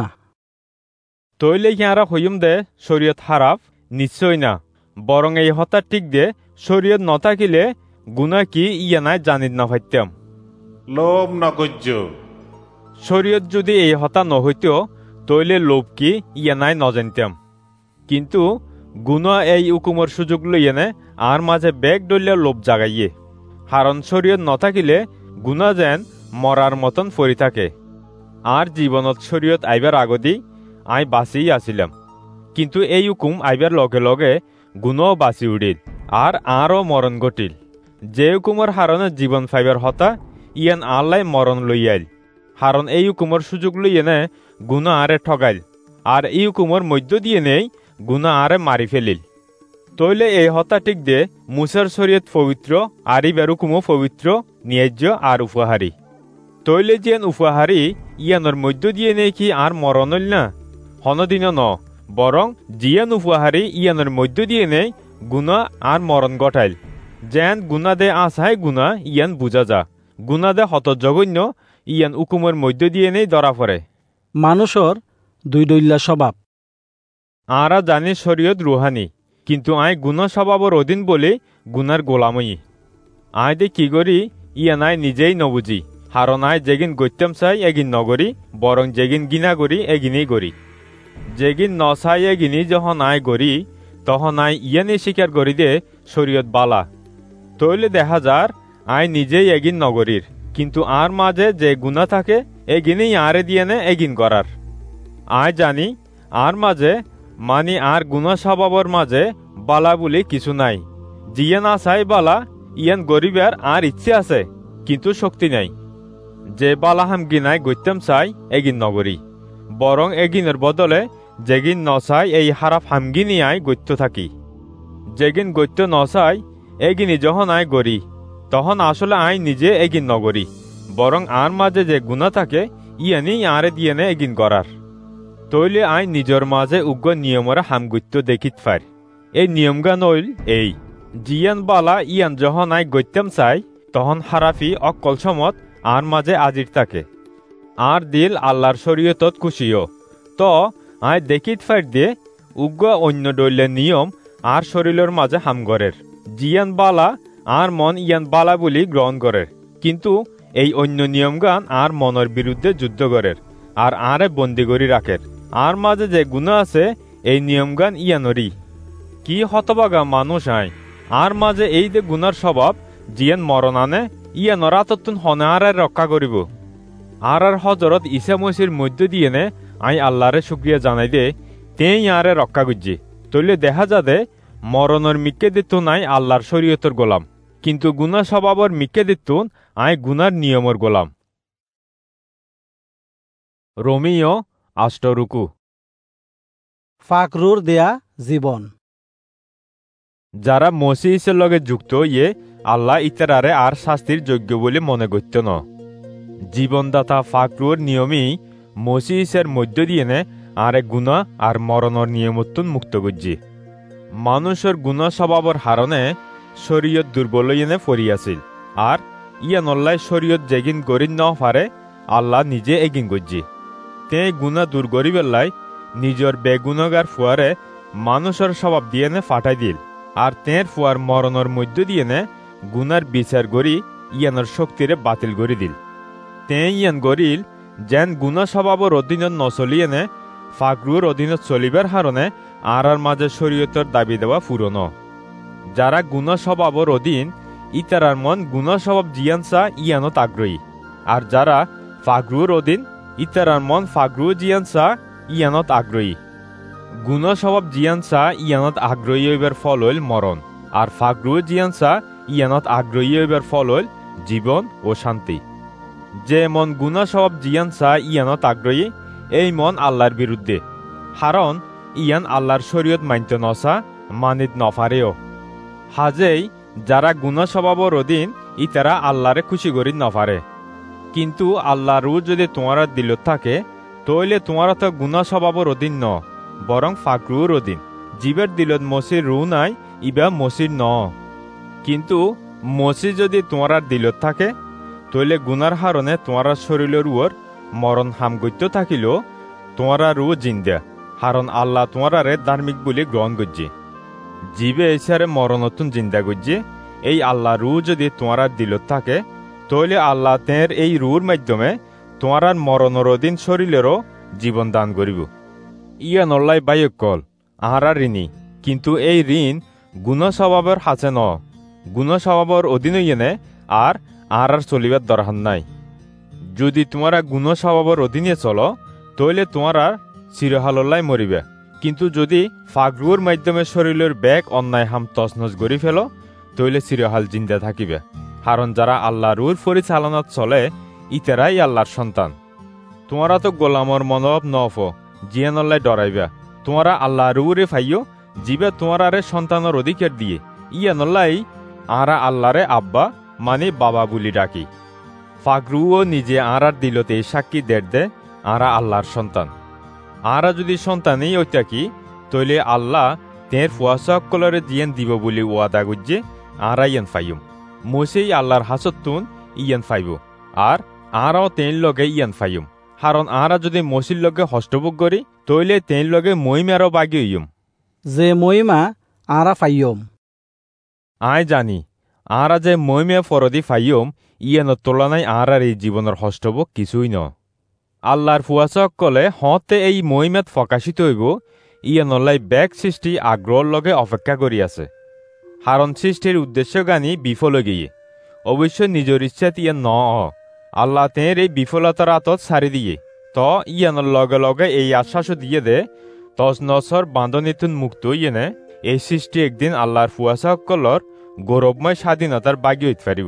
তৈলে কি আরা হইম দে শরীয়ত হারাফ? নিশ্চয় না, বরং এই হতা ঠিক দে শরীয়ত ন থাকিলে গুনা কি ইয়ানায় জানিত না হইতাম। লোভ নগজ্য শরীয়ত যদি এই হতা নহইত তৈলে লোভ কি ইয়ানায় নজানিতাম। কিন্তু গুনা এই উকুমর সুযোগ লইয়েনে আর মাঝে বেগ ডলিয়া লোভ জাগাইয়ে। হারণ শরীয়ত ন থাকিলে গুনা যেন মরার মতন ফরি থাকে। আর জীবনত শরীয়ত আইবার আগদি আই বাঁচিই আসিলাম, কিন্তু এই হুকুম আইবার লগে লগে গুণও বাঁচি উঠিল আর আরও মরণ ঘটিল। যে হুকুমর হারণে জীবন ফাইবার হতা ইয়ান আল্লাই মরণ লইয়াইল। হারণ এই হুকুমর সুযোগ লইয়েনে গুণা আরে ঠগাইল, আর এই হুকুমর মধ্য দিয়ে নেই গুণা আরে মারি ফেলিল। তৈলে এই হতা ঠিক দে মুসার শরীয়ত পবিত্র আর ইবার হুকুমও পবিত্র, ন্যায্য আর উপহারী। তৈলে যেন উপহারী ইয়ানোর মধ্য দিয়ে নেই কি আর মরণ হইল না? হনদিনও ন, বরং জিয়ান উপহারী ইয়ানোর মধ্য দিয়ে নেই গুণা আর মরণ ঘটাইল। যেন গুণা দে আসায় গুণা ইয়ান বুঝা যা, গুণা দে হত জঘন্য ইয়ান হুকুমের মধ্য দিয়ে নেই ধরা পড়ে। মানুষের দুই দৈল্লা স্বভাব। আরা জানি শরীয়ত রুহানি, কিন্তু আয় গুণা স্বভাবর অধীন বলে গুনার গোলামই। আয় দে কি করি ইয়ানায় নিজেই নবুঝি। হারণ আয় যেগিন গত্যম চাই এগিন নগরি, বরং যেগিন গিনা করি এগিনেই করি। যেগিন ন চাই এগিনি যখন আয় করি তখন আয় ইয়ানে স্বীকার করি দে শরীয়ত বালা। তৈলে দেখা যার আয় নিজেই এগিন নগরীর, কিন্তু আর মাঝে যে গুণা থাকে এগিনেই আরে দিয়েনে এগিন করার। আয় জানি আর মাঝে মানি আর গুণা স্বভাবর মাঝে বালা বলে কিছু নাই। জিয়ান আসাই বালা ইয়ান গরিবের আর ইচ্ছে আছে, কিন্তু শক্তি নাই। যে বালা হাম গিনায় গত্যম চাই এগিন নগরী, বরং এগিনের বদলে যেগিন নচাই এই হারাপ হামগিনি আয় গত্য থাকি। যেগিন গত্য নচাই এগিনি যখন আয় গড়ি তখন আসলে আয় নিজে এগিন নগরী, বরং আর মাঝে যে গুণা থাকে ইয়ানি আরে দিয়েনে এগিন করার। তৈলে আয় নিজের মাঝে উগ্র নিয়মরা হামগত্য দেখিত পার। এই নিয়মগান হইল এই, জিয়ান বালা ইয়ান যখন আয় গত্যম চাই তখন হারাফি অকল সমত আর মাঝে আজির থাকে। আর দিল আল্লাহর শরীয়তত খুশিও। তো আয় দেখিত পার দিয়ে উগ্র অন্য দৈলের নিয়ম আর শরীরের মাঝে হামগরের। জিয়ান বালা আর মন ইয়ান বালা বলি গ্রহণ করের, কিন্তু এই অন্য নিয়মগান আর মনের বিরুদ্ধে যুদ্ধ করের আর আরে বন্দি করি রাখের। আর মাঝে যে গুণা আছে এই নিয়মগান ইয়ানরি। কি হতবাগা মানুষ আয়! আর মাঝে এই যে গুনার স্বভাব জিয়ান মরণ আনে ইয়ানর আতত্তুন হনে আর রক্ষা করিব। আর আর হজরত ঈসা মসির মধ্য দিয়ে নে আই আল্লাহরে শুক্রিয়া জানাই দে তেই আরে রক্ষা করছি। তৈলে দেখা যাবে মরণের মিকে দিত নাই আল্লাহর শরীয়তর গোলাম, কিন্তু গুনা স্বভাবর মিকে দিত আয় গুনার নিয়মর গোলাম। রোমিও আষ্টরুকু ফাকরুর দেয়া জীবন। যারা মসিহের লগে যুক্ত ইয়ে আল্লাহ ইতারারে আর শাস্তির যোগ্য বলে মনে করত ন। জীবনদাতা ফাকরুর নিয়মই মসিহের মধ্য দিয়ে নে আরে গুণা আর মরণর নিয়মত্তুন মুক্ত করছি। মানুষের গুণ স্বভাবর হারণে শরীয়ত দুর্বল ইয়েনে ফরিয়াছিল আর ইয়ান অল্লাই শরীয়ত যেগিন গরিন ন পারে আল্লাহ নিজে এগিন গজ্জি তে গুণা দূর গরিবেল্লাই নিজের বেগুণগার ফুয়ারে মানুষের স্বভাব দিয়েনে ফাটাই দিল আর তের ফুয়ার মরণের মধ্য দিয়েনে গুনার বিচার গড়ি ইয়ানোর শক্তিরে বাতিল গড়ি দিল তে ইয়ান গরিল যেন গুণা স্বভাবর অধীনত নচলিয়েনে ফাগরুর অধীনত চলিবার হারণে আর আর মাঝে শরীয়তের দাবি দেওয়া পুরনো যারা গুণা স্বভাবর অধীন ইতারার মন গুণা স্বভাব জিয়ানসা ইয়ানত আগ্রহী আর যারা ফাগরুর অধীন ইতারার মন ফাগরু জিয়ানসা ইয়ানত আগ্রহী গুণ স্বভাব জিয়ানসা ইয়ানত আগ্রহী হইবার ফল হইল মরণ আর ফাগরু জিয়ানসা ইয়ানত আগ্রহী হইবার ফল হইল জীবন ও শান্তি যে মন গুণ স্বভাব জিয়ানসা ইয়ানত আগ্রহী এই মন আল্লাহর বিরুদ্ধে কারণ ইয়ান আল্লাহর শরীয়ত মানিত নসা মানিত নফারেও হাজেই যারা গুণ স্বভাবর অধীন ইতারা আল্লাহরে খুশি করি নফারে কিন্তু আল্লাহর যদি তোমার দিলত থাকে তইলে তোমার তো গুণ স্বভাবর অধীন ন বরং ফাকরুর অধীন জীবের দিলত মসির রু নাই ইবা মসির ন কিন্তু মসি যদি তোমার দিলত থাকে তইলে গুনার হারণে তোমার শরীরের উপর মরণ হামগত্য থাকিল তোমার রু জিন্দা হারণ আল্লাহ তোমারে ধার্মিক বলে গ্রহণ করছে জীবে এসারে মরণতুন জিন্দা করছে এই আল্লাহ রু যদি তোমার দিলত থাকে তইলে আল্লাহ তের এই রুর মাধ্যমে তোমার মরণর অধীন শরীরেরও জীবন দান করিব ইয়া নল্লাই বায়কল আহারা ঋণী কিন্তু এই ঋণ গুণ স্বভাবের হাসে ন গুণ স্বভাবের অধীন ইয়েনে আর আহার চলিবার দরকার নাই যদি তোমারা গুণ স্বভাবের অধীনে চলো তইলে তোমার চিরহালল্লাই মরিবে কিন্তু যদি ফাগরুর মাধ্যমে শরীরের ব্যাগ অন্যায় হাম তছনছ করি ফেল তইলে চিরহাল জিন্দা থাকিবে কারণ যারা আল্লাহ রুর পরিচালনাত চলে ইতারাই আল্লাহর সন্তান তোমারা তো গোলামর মনোভাব নফ জিয়ানল্লাই ডরাইবা তোমারা আল্লাহ রুরে ফাইও জিবে তোমারে সন্তানের অধিকার দিয়ে ইয়ানল্লাই আরা আল্লাহরে আব্বা মানে বাবা বলি ডাকি ফাগরুও নিজে আরার দিলতে সাক্ষী দেড় দে আরা আল্লাহর সন্তান আরা যদি সন্তানই ঐতাকি তইলে আল্লাহ তের ফুয়াসকলরে জিয়ান দিব বলে ওয়াদা গুজে আরা ইয়ান ফাইম মসেই আল্লাহর হাসতুন ইয়ান ফাইব আর আরাও তেন লগে ইয়ান ফাইম কারণ আরা যদি মসির লগে হস্তভোগ করি তইলে তেন লগে মহিমারও বাগি হইম যে মহিমা আরা ফাইয়ম আয় জানি আরা যে মহিমা ফরদি ফাইয়ম ইয়ানোর তুলনায় আরার এই জীবনের হস্তভোগ কিছুই ন আল্লাহর ফুয়াসকলে হতে এই মহিমাত প্রকাশিত হইব ইয়ানল্লাই ব্যাগ সৃষ্টি আগ্রহর লগে অপেক্ষা করি আছে হারণ সৃষ্টির উদ্দেশ্য গানি বিফল গিয়ে অবশ্য নিজের ইচ্ছাত ইয়ান ন আল্লাহ তের এই বিফলতার আতত সারি দিয়ে ত ইয়ানোর লগে লগে এই আশ্বাসও দিয়ে দে তস নসর বাঁধনিতুন মুক্ত ইয়েনে এই সৃষ্টি একদিন আল্লাহর ফুয়াসকলর গৌরবময় স্বাধীনতার বাগি হইতে পারিব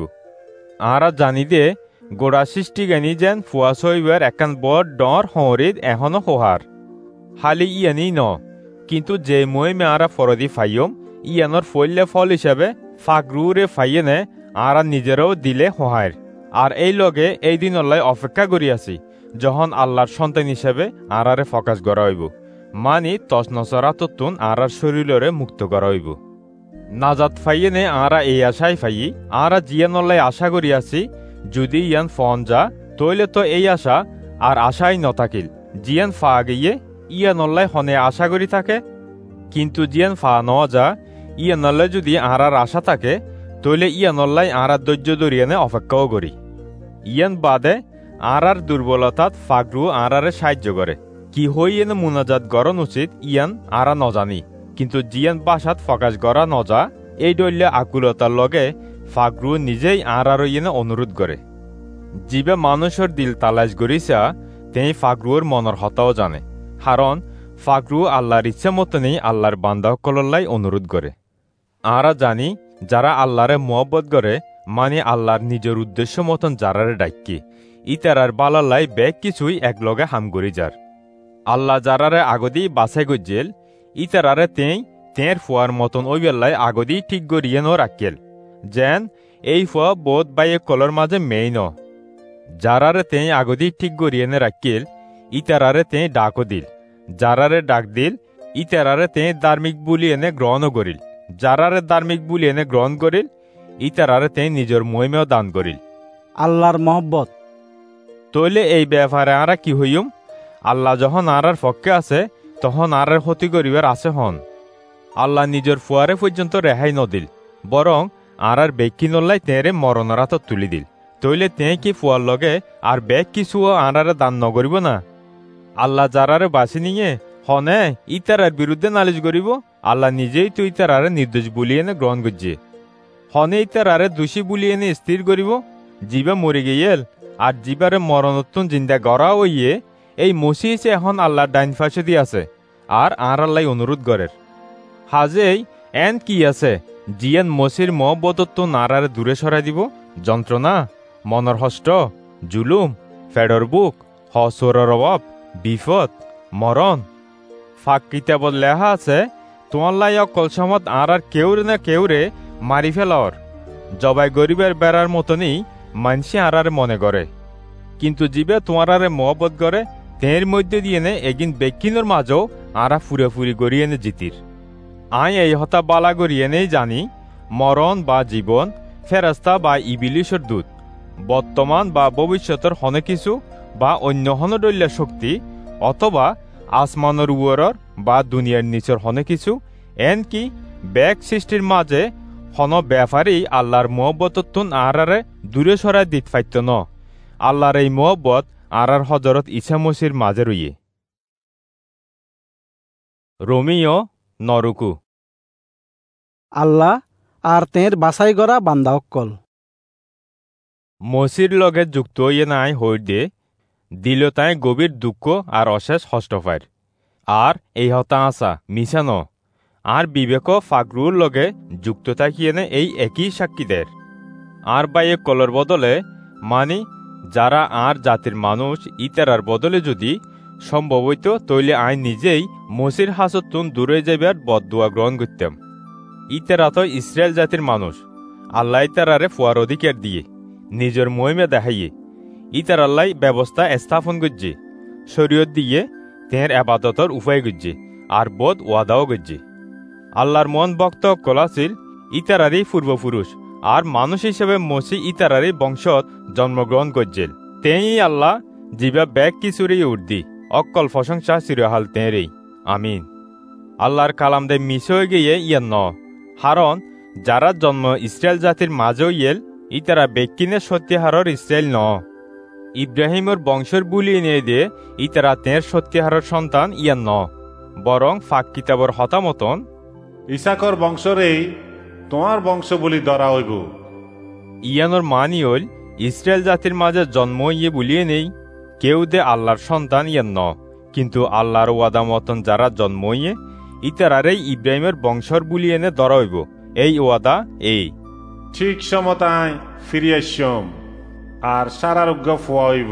আরা জানি দে গোড়া সৃষ্টি জ্ঞানী যেন ফুয়াশ হইবার একান বড় ডর হরিদ এখনো হোহার হালি ইয়ানি ন কিন্তু যে মহিমে আরা ফরদি ফাইয়ম ইয়ানোর ফইলে ফল হিসাবে ফাগরুরে ফাইয়েনে আরা নিজেরাও দিলে সহায় আর এই লগে এই দিন অল্লাই অপেক্ষা করি আছি যখন আল্লাহর সন্তান হিসাবে আরারে ফকাশ করা হইব মানি তসনসরা তত্তুন আরার শরীরে মুক্ত করা হইব নাজাত ফাইয়েনে আরা এই আশাই ফাই আরা জিয়ানল্লাই আশা করি আছি যদি ইয়ান ফন যা তইলে তো এই আশা আর আশাই নথাকিল জিয়ান ফা গিয়ে ইয়ানল্লাই হনে আশা করি থাকে কিন্তু জিয়ান ফা ন যা ইয়ানল্লাই যদি আরার আশা থাকে তইলে ইয়ানল্লাই আরার ধৈর্য দরিয়ানে অপেক্ষাও করি ইয়ান বাদে আরার দুর্বলতাত ফাগরু আরারে সাহায্য করে কি হইয়েনে মুনাজাত গরণ উচিত ইয়ান আরা নজানি কিন্তু জিয়ান বাসাত ফকাশ করা নজা এই দলীয় আকুলতার লগে ফাগরু নিজেই আরার ইয়েনে অনুরোধ করে জীবে মানুষের দিল তালাশ করিছা তেই ফাগরুর মনের হতাও জানে কারণ ফাগরু আল্লাহর ইচ্ছা মতনই আল্লাহর বান্দাসকললাই অনুরোধ করে আরা জানি যারা আল্লাহরে মহব্বত করে মানে আল্লাহর নিজের উদ্দেশ্য মতন যারারে ডাকি ইতারার বালাল্লাই বেগ কিছুই একলগে হাম করি যার আল্লাহ যারারে আগদি বাছাই গজ্জেল ইতারারে তেই তের ফুয়ার মতন ওই বেল্লাই আগদি ঠিক গড়িয়েনও রাখেল যেন এই ফুয়া বোধ বাইয়ে কলর মাঝে মেই ন যারারে তেই আগদি ঠিক গড়িয়েনে রাখেল ইতারারে তেই ডাকও দিল যারারে ডাক দিল ইতারারে তে ধার্মিক বুলি এনে গ্রহণ করিল, যারারে ধার্মিক বুলি এনে গ্রহণ করিল ইতারারে তে নিজের মহিমেও দান করিল। আল্লাহর মহব্বত। তইলে এই ব্যাপারে আরা কি হইম? আল্লাহ যখন আরার পক্ষে আছে তখন আরার ক্ষতি করিবার আছে হন। আল্লাহ নিজের ফুয়ারে পর্যন্ত রেহাই নদিল, বরং আরার বেকি নল্লাই তেরে মরণরাত তুলি দিল। তইলে তে কি ফুয়ার লগে আর বেগ কিছুও আরারে দান নকরিব না? আল্লাহ যারারে বাছি নিয়ে হনে ইতারার বিরুদ্ধে নালিশ করিব, আল্লাহ নিজেই তো ইতারারে নির্দোষ বলিয়ে এনে গ্রহণ করছে। হনে ইতারারে দোষী বলিয়ে এনে স্থির করিব, জীবা মরে গিয়েল আর জীবারে মরণোত্তম জিন্দা গড়া হইয়ে এই মসিসে এখন আল্লাহর ডাইন ফাঁসে দিয়ে আছে আর আর আল্লাহ অনুরোধ করের। হাজেই এন কি আছে জিয়ান মসির মহব্বতত্ব নারারে দূরে সরাই দিব? যন্ত্রণা, মনর হষ্ট, জুলুম, ফেডর বুক, হসরের অভাব, বিপদ, মরণ। ফাঁক কিতাবত লেখা আছে তোমাল্লাই অকল সমত আর আর কেউরে না কেউরে মারি ফেলাওর। জবাই গরিবের বেড়ার মতনই মানসি আরারে মনে করে, কিন্তু জীবে তোমারারে মহব্বত করে তের মধ্যে দিয়ে নে এগিন বেকিনোর মাঝও আরা ফুরে ফুরি গড়িয়ে নে জিতির। আই এই হতা বালা গড়িয়ে নেই জানি মরণ বা জীবন, ফেরাস্তা বা ইবিলিশর দূত, বর্তমান বা ভবিষ্যতের হনে কিছু বা অন্য হনদল্য শক্তি, অথবা আসমানের উপরর বা দুনিয়ার নিচের হনে কিছু, এন কি ব্যাগ সৃষ্টির মাঝে হন ব্যাপারী আল্লাহর মহব্বতত্তুন আরারে দূরে সরাই দিত ফাইত ন। আল্লাহর এই মহব্বত আরার হজরত ঈসা মসির মাঝে রইয়ে। রোমিও নরুকু। আল্লাহ আর তের বাছাই করা বান্দা অক্কল মসির লগে যুক্ত হইয়ে নাই হইর দিয়ে দিল তাই গভীর দুঃখ আর অশেষ হষ্টফাইর। আর এই হতা আসা মিশা ন, আর বিবেক ফাগরুর লগে যুক্ত থাকিয়েনে এই একই সাক্ষীদের। আর বাইয়ে কলর বদলে মানি যারা আর জাতির মানুষ ইতারার বদলে যদি সম্ভব হইত তৈলে আইন নিজেই মসির হাসতুন দূরে যাইবার বদদুয়া গ্রহণ করতাম। ইতারা তো ইসরায়েল জাতির মানুষ, আল্লাহ ইতারারে ফুয়ার অধিকার দিয়ে নিজের মহিমে দেখাইয়ে ইতার আল্লাহ ব্যবস্থা স্থাপন করছে, শরীয়ত দিয়ে তের আবাদতর উপায় করছে আর বোধ ওয়াদাও করছে। আল্লাহর মন ভক্ত কলাছিল ইতারারই পূর্বপুরুষ আর মানুষ হিসেবে মসি ইতারারই বংশত জন্মগ্রহণ করছিল। তেই আল্লাহ জিবা ব্যাগ কিছুরই উর্দি অকল প্রশংসা চিরহাল তেঁরেই। আমিন। আল্লাহর কালাম দে মিস হয়ে গিয়ে ইয়ান ন, হারণ যারা জন্ম ইসরায়েল জাতির মাঝেও ইয়েল ইতারা বেকিনে সত্যিহারর ইসরায়েল ন। ইব্রাহিমর বংশের বুলিয়ে নিয়ে দিয়ে ইতারা তের সত্যিহারর সন্তান ইয়ান ন, বরং ফাঁক কিতাবর হতামতন ইসাকর বংশরেই তোমার বংশ বলি ধরা হইব। ইয়ানোর মানি হইল ইসরায়েল জাতির মাঝে জন্ম ইয়ে বুলিয়ে নেই কেউ দে আল্লাহর সন্তান ইয়ান ন, কিন্তু আল্লাহর ওয়াদা মতন যারা জন্ম ইয়ে ইতারারেই ইব্রাহিমের বংশর বুলিয়ে এনে ধরা হইব। এই ওয়াদা এই ঠিক সমতায় ফিরিয়ে আসম আর সারারোগ্য ফুয়া হইব।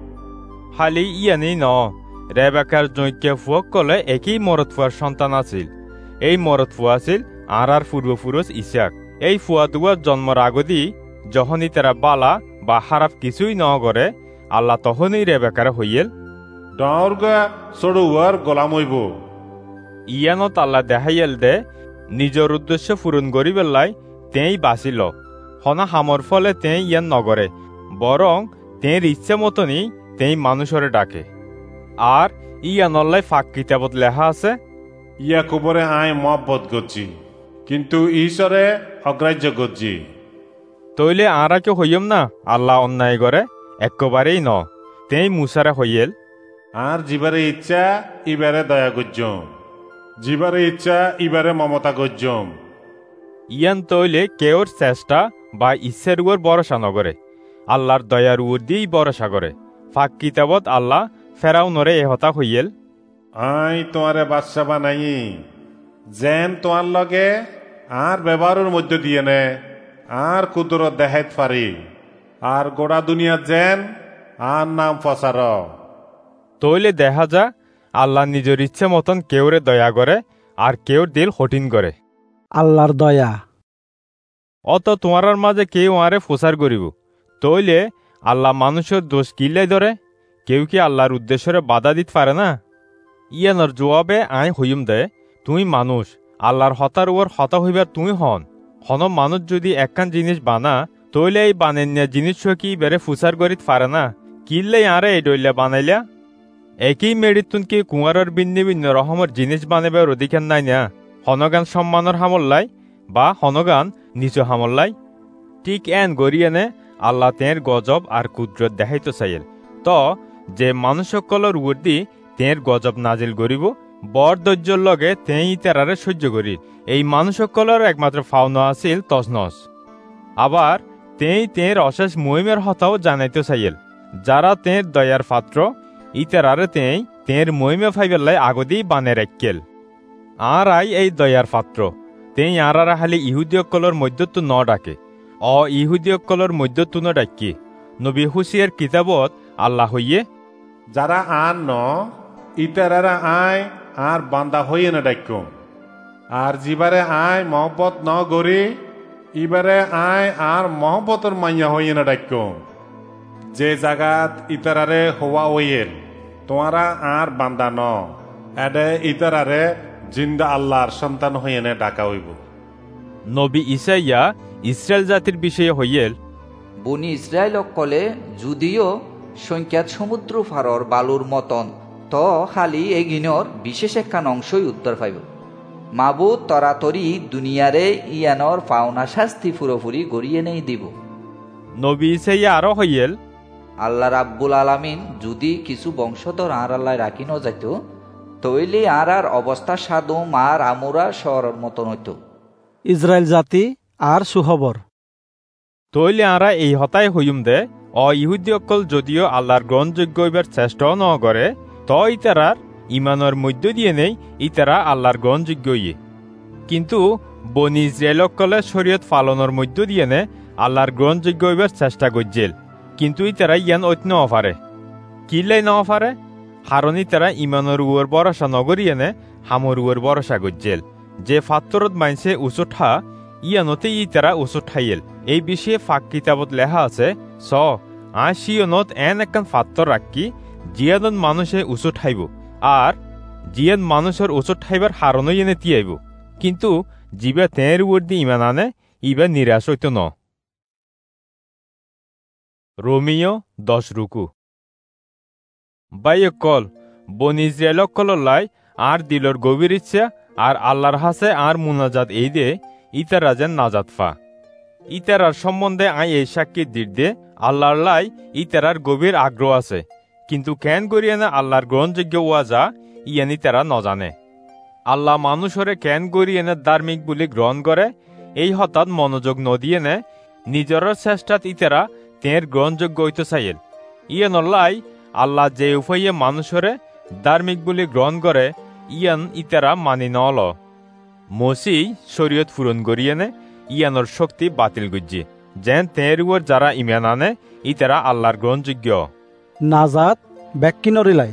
খালি ইয়ানেই ন, রেবেকার জৈক্য ফুয়ক কলে একই মরদ ফুয়ার সন্তান আছিল। এই মরদ ফুয়া আছিল আর আর পূর্বপুরুষ ইসাক। এই ফুয়া দুয়ার জন্মর আগদি যখনই তারা বালা বা খারাপ কিছুই ন করে আল্লাহ তখনই রেবেকার হইয়েল ডরগা সড়ুয়ার গোলাম হইব। ইয়ানত আল্লাহ দেখাইয়েল দে নিজের উদ্দেশ্য পূরণ করিবেলাই তেই বাঁচিল। হনা হামর ফলে তেই ইয়ান নগরে, বরং তের ইচ্ছে মতনই তেই মানুষরে ডাকে। আর ইয়ানল্লাই ফাঁক কিতাবত লেখা আছে ইয়া কুবরে আয় মহব্বত করছি, কিন্তু ঈশ্বরে অগ্রাহ্য করছি। তইলে আরা কেউ হইম না আল্লাহ অন্যায় করে একেবারেই ন, তেই মুসারে হইয়েল আর জীবারে ইচ্ছা ইবারে দয়া করজম, জীবারে ইচ্ছা ইবারে মমতা করজম। ইয়ান তইলে কেউর চেষ্টা বা ইচ্ছের উপর ভরসা নগরে, আল্লাহর দয়ার উপর দিয়েই ভরসা করে। ফাঁক কিতাবত আল্লাহ ফেরাও নরে এ হতা হইয়েল আই তোমারে বাদশা বানাই যেন তোমার লগে আর ব্যবহারের মধ্যে দিয়ে নে আর কুদরত দেখাইত পারি আর গোড়া দুনিয়া যেন আর নাম ফসার। তইলে দেখা যা আল্লাহ নিজের ইচ্ছে মতন কেউরে দয়া করে আর কেউর দিল কঠিন করে। আল্লাহর দয়া। অত তোমার মাঝে কেউ আরে ফোসার করিব, তইলে আল্লাহ মানুষের দোষ কিলাই ধরে? কেউ কি আল্লাহর উদ্দেশ্যরে বাধা দিতে পারে না? ইয়ানোর জবাবে আই হইম দে, তুই মানুষ আল্লাহর হতার ওর হতা হইবার তুই হন। হন মানুষ যদি একখান জিনিস বানা তৈলে এই বানাইনা জিনিস কি বেড়ে ফুসার গরিত পারে না, কিনলে আরে এই ডইলে বানাইলা। একই মেডিতুন কি কুঁয়ারের ভিন্ন ভিন্ন রকমের জিনিস বানাবার অধিকার নাই না, হনগান সম্মানের হামল্লাই বা হনগান নিচু হামল্লাই। ঠিক এন গরিয়ানে আল্লাহ তের গজব আর কুদরত দেখাইতে চাইল, তো যে মানুষ সকলের উর্দি তের গজব নাজিল করিব বর ধৈর্যর লগে তেই তেরারে সহ্য করি। এই মানুষ সকলের একমাত্র ফাওনা আছিল তসনস। আবার তেই তের অশেষ মহিমের হতাও জানাইতে চাইল, যারা তের দয়ার পাত্র ইতেরারে তেই তের মহিমে ফাইবেলাই আগতেই বানে রাখকেল। আর আই এই দয়ার পাত্র তেই আর আর হালি ইহুদিয়কলর মধ্যত্ব ন ডাকে, অ ইহুদিয়কলর মধ্যত্ব ন ডাকি। নবী হুসিয়ার কিতাবত আল্লাহ হইয়ে, যারা আর ন ইতারারা আয় আর বান্দা হইয়ে না ডাক্য, আর জিবারে আয় মহব্বত ন গরি ইবারে আয় আর মহব্বতর মাইয়া হইয়ে না ডাক্য। যে জাগাত ইতারারে হওয়া ওয়েল তোমারা আর বান্দা ন, এডে ইতারারে জিন্দা আল্লাহর সন্তান হইয়ে নে ডাকা হইব। নবী ইসাইয়া ইসরায়েল জাতির বিষয়ে হইয়েল, বনি ইসরায়েল কলে যদিও সংখ্যাত সমুদ্র ফারর বালুর মতন, তো খালি এগিনর বিশেষ একখান অংশই উত্তর পাইব। মাবুদ তরাতরি দুনিয়ারে ইয়ানর পাওনা শাস্তি পুরোপুরি গড়িয়ে নেই দিব। নবী ইসাইয়া আরো হইয়েল, আল্লাহ রাব্বুল আলামিন যদি কিছু বংশধর আর আল্লাহ রাখি ন যাইত, তৈলি আর আর অবস্থা সাদুম আর আমুরা শহরের মতন হইত। ইসরায়েল জাতি আর সুহবর তৈলে আরা এই হতাই হইম দে, অ ইহুদি অকল যদিও আল্লাহর গ্রহণযোগ্য হইবার চেষ্টাও ন করে, ত ইতারার ইমানের মধ্য দিয়ে নেই ইতারা আল্লাহর গ্রহণযোগ্য ইয়ে। কিন্তু বনি ইসরায়েল অকলে শরীয়ত পালনের মধ্য দিয়ে নে আল্লাহর গ্রহণযোগ্য হইবার চেষ্টা করছিল, কিন্তু ইতারা ইয়ান ঐত ন পারে। কিলাই ন পারে? কারণ ইতারা ইমানের উয়ার ভরসা নগরিয়ে নে হামর উয়ার ভরসা করছিল। যে ফাত্তরত মাইনসে উচুঠা ইয়ানতে ইতারা উচুঠাইল। এই বিষয়ে ফাঁক কিতাবত লেখা আছে, স আশিয়নত এন একখান ফাত্তর রাখি জিয়াদন মানুষে উচুঠাইব, আর জিয়ান মানুষের উচুঠাইবার হারণই এনে তিয়াইব। কিন্তু জিবা তের উর্দি ইমান আনে ইবা নিরাশ হইত ন। রোমিও দশ রুকু বাইয় কল বন ইসরায়েল কললাই আর দিলর গভীর ইচ্ছা আর আল্লাহর হাসে আর মুনাজাত এই দে ইতারা যেন নাজাত ফা। ইতারার সম্বন্ধে আই এই সাক্ষী দির দে আল্লাহর লাই ইতারার গভীর আগ্রহ আছে, কিন্তু কেন করিয়ে না আল্লাহর গ্রহণযোগ্য ওয়া যা ইয়ান ইতারা নজানে। আল্লাহ মানুষরে কেন করিয়ে না ধার্মিক বলে গ্রহণ করে এই হঠাৎ মনোযোগ নদিয়ে নে নিজের চেষ্টাত ইতারা তের গ্রহণযোগ্য হইতে চাইল। ইয়ান লাই আল্লাহ যে উপায়ে মানুষরে ধার্মিক বলে গ্রহণ করে ইয়ান ইতারা মানি নল। মসি শরীয়ত পূরণ করিয়ে নে ইয়ানোর শক্তি বাতিল গুজি, যেন তের উপর যারা ইমান আনে ইতারা আল্লাহর গ্রহণযোগ্য। নাজাত ব্যাকিনরিলাই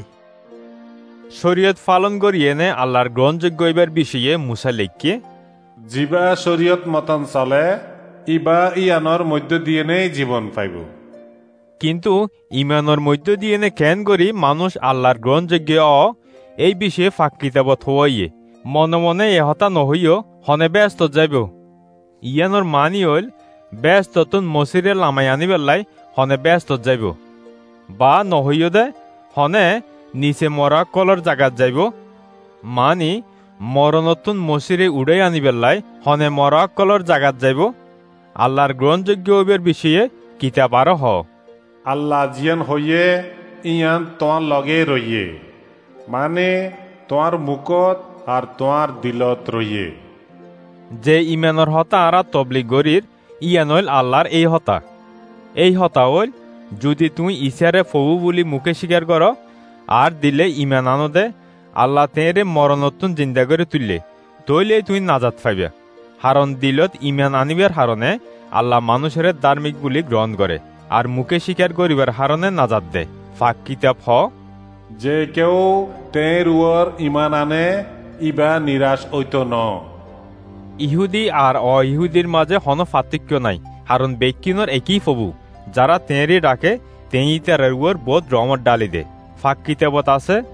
শরীয়ত পালন করিয়ে নে আল্লাহর গ্রহণযোগ্য এবার বিষয়ে মুসা লেখিয়ে, জিবা শরীয়ত মতন চলে ইবা ইয়ানোর মধ্য দিয়ে নেই জীবন পাইব। কিন্তু ইমানের মধ্য দিয়ে নে কেন করি মানুষ আল্লাহর গ্রহণযোগ্য অ এই বিষয়ে ফাঁক কিতাবত হইয়ে মনে মনে এ হতা নহইও হনে ব্যস্ত যাইব। ইয়ানোর মানি হইল ব্যস্ত তুন মসিরে লামাই আনি বেলাই হনে ব্যস্ত যাইব, বা নহইও দে হনে নিচে মরা কলর জাগাত যাইব। মানি মরণতুন মসিরে উড়াই আনি বেলাই হনে মরা কলর জাগাত যাইব। আল্লাহর গ্রহণযোগ্য হইবার বিষয়ে কিতাব আরো হ। আল্লাহ জিয়ান হইয়ে ইয়ান তোমার লগে রইয়ে, মানে তোমার মুখত আর তোমার দিলত রইয়ে। যে ইমানের হতা আরা তবলিগ গরির ইয়ান হইল আল্লাহর এই হতা। এই হতা হইল যদি তুই ইসারে ফবু বলি মুখে স্বীকার কর আর দিলে ইমান আনো দে আল্লাহ তেরে মরণতুন জিন্দা করে তুললে, তৈলে তুই নাজাত পাইবে। হারণ দিলত ইমান আনিবার হারণে আল্লাহ মানুষের ধার্মিক বলি গ্রহণ করে আর মুখে স্বীকার করিবার হারণে নাজাত দে। ফাঁক কিতাব হ, যে কেউ তের উয়ার ইমান আনে ইবা নিরাশ হইত ন। ইহুদি আর অ ইহুদির মাঝে হন পার্থক্য নাই, কারণ বেকিনর একই ফবু। যারা তেঁরে ডাকে তেই তার উয়ার বোধ রমত ডালি দে। ফাঁক কিতাবত আছে,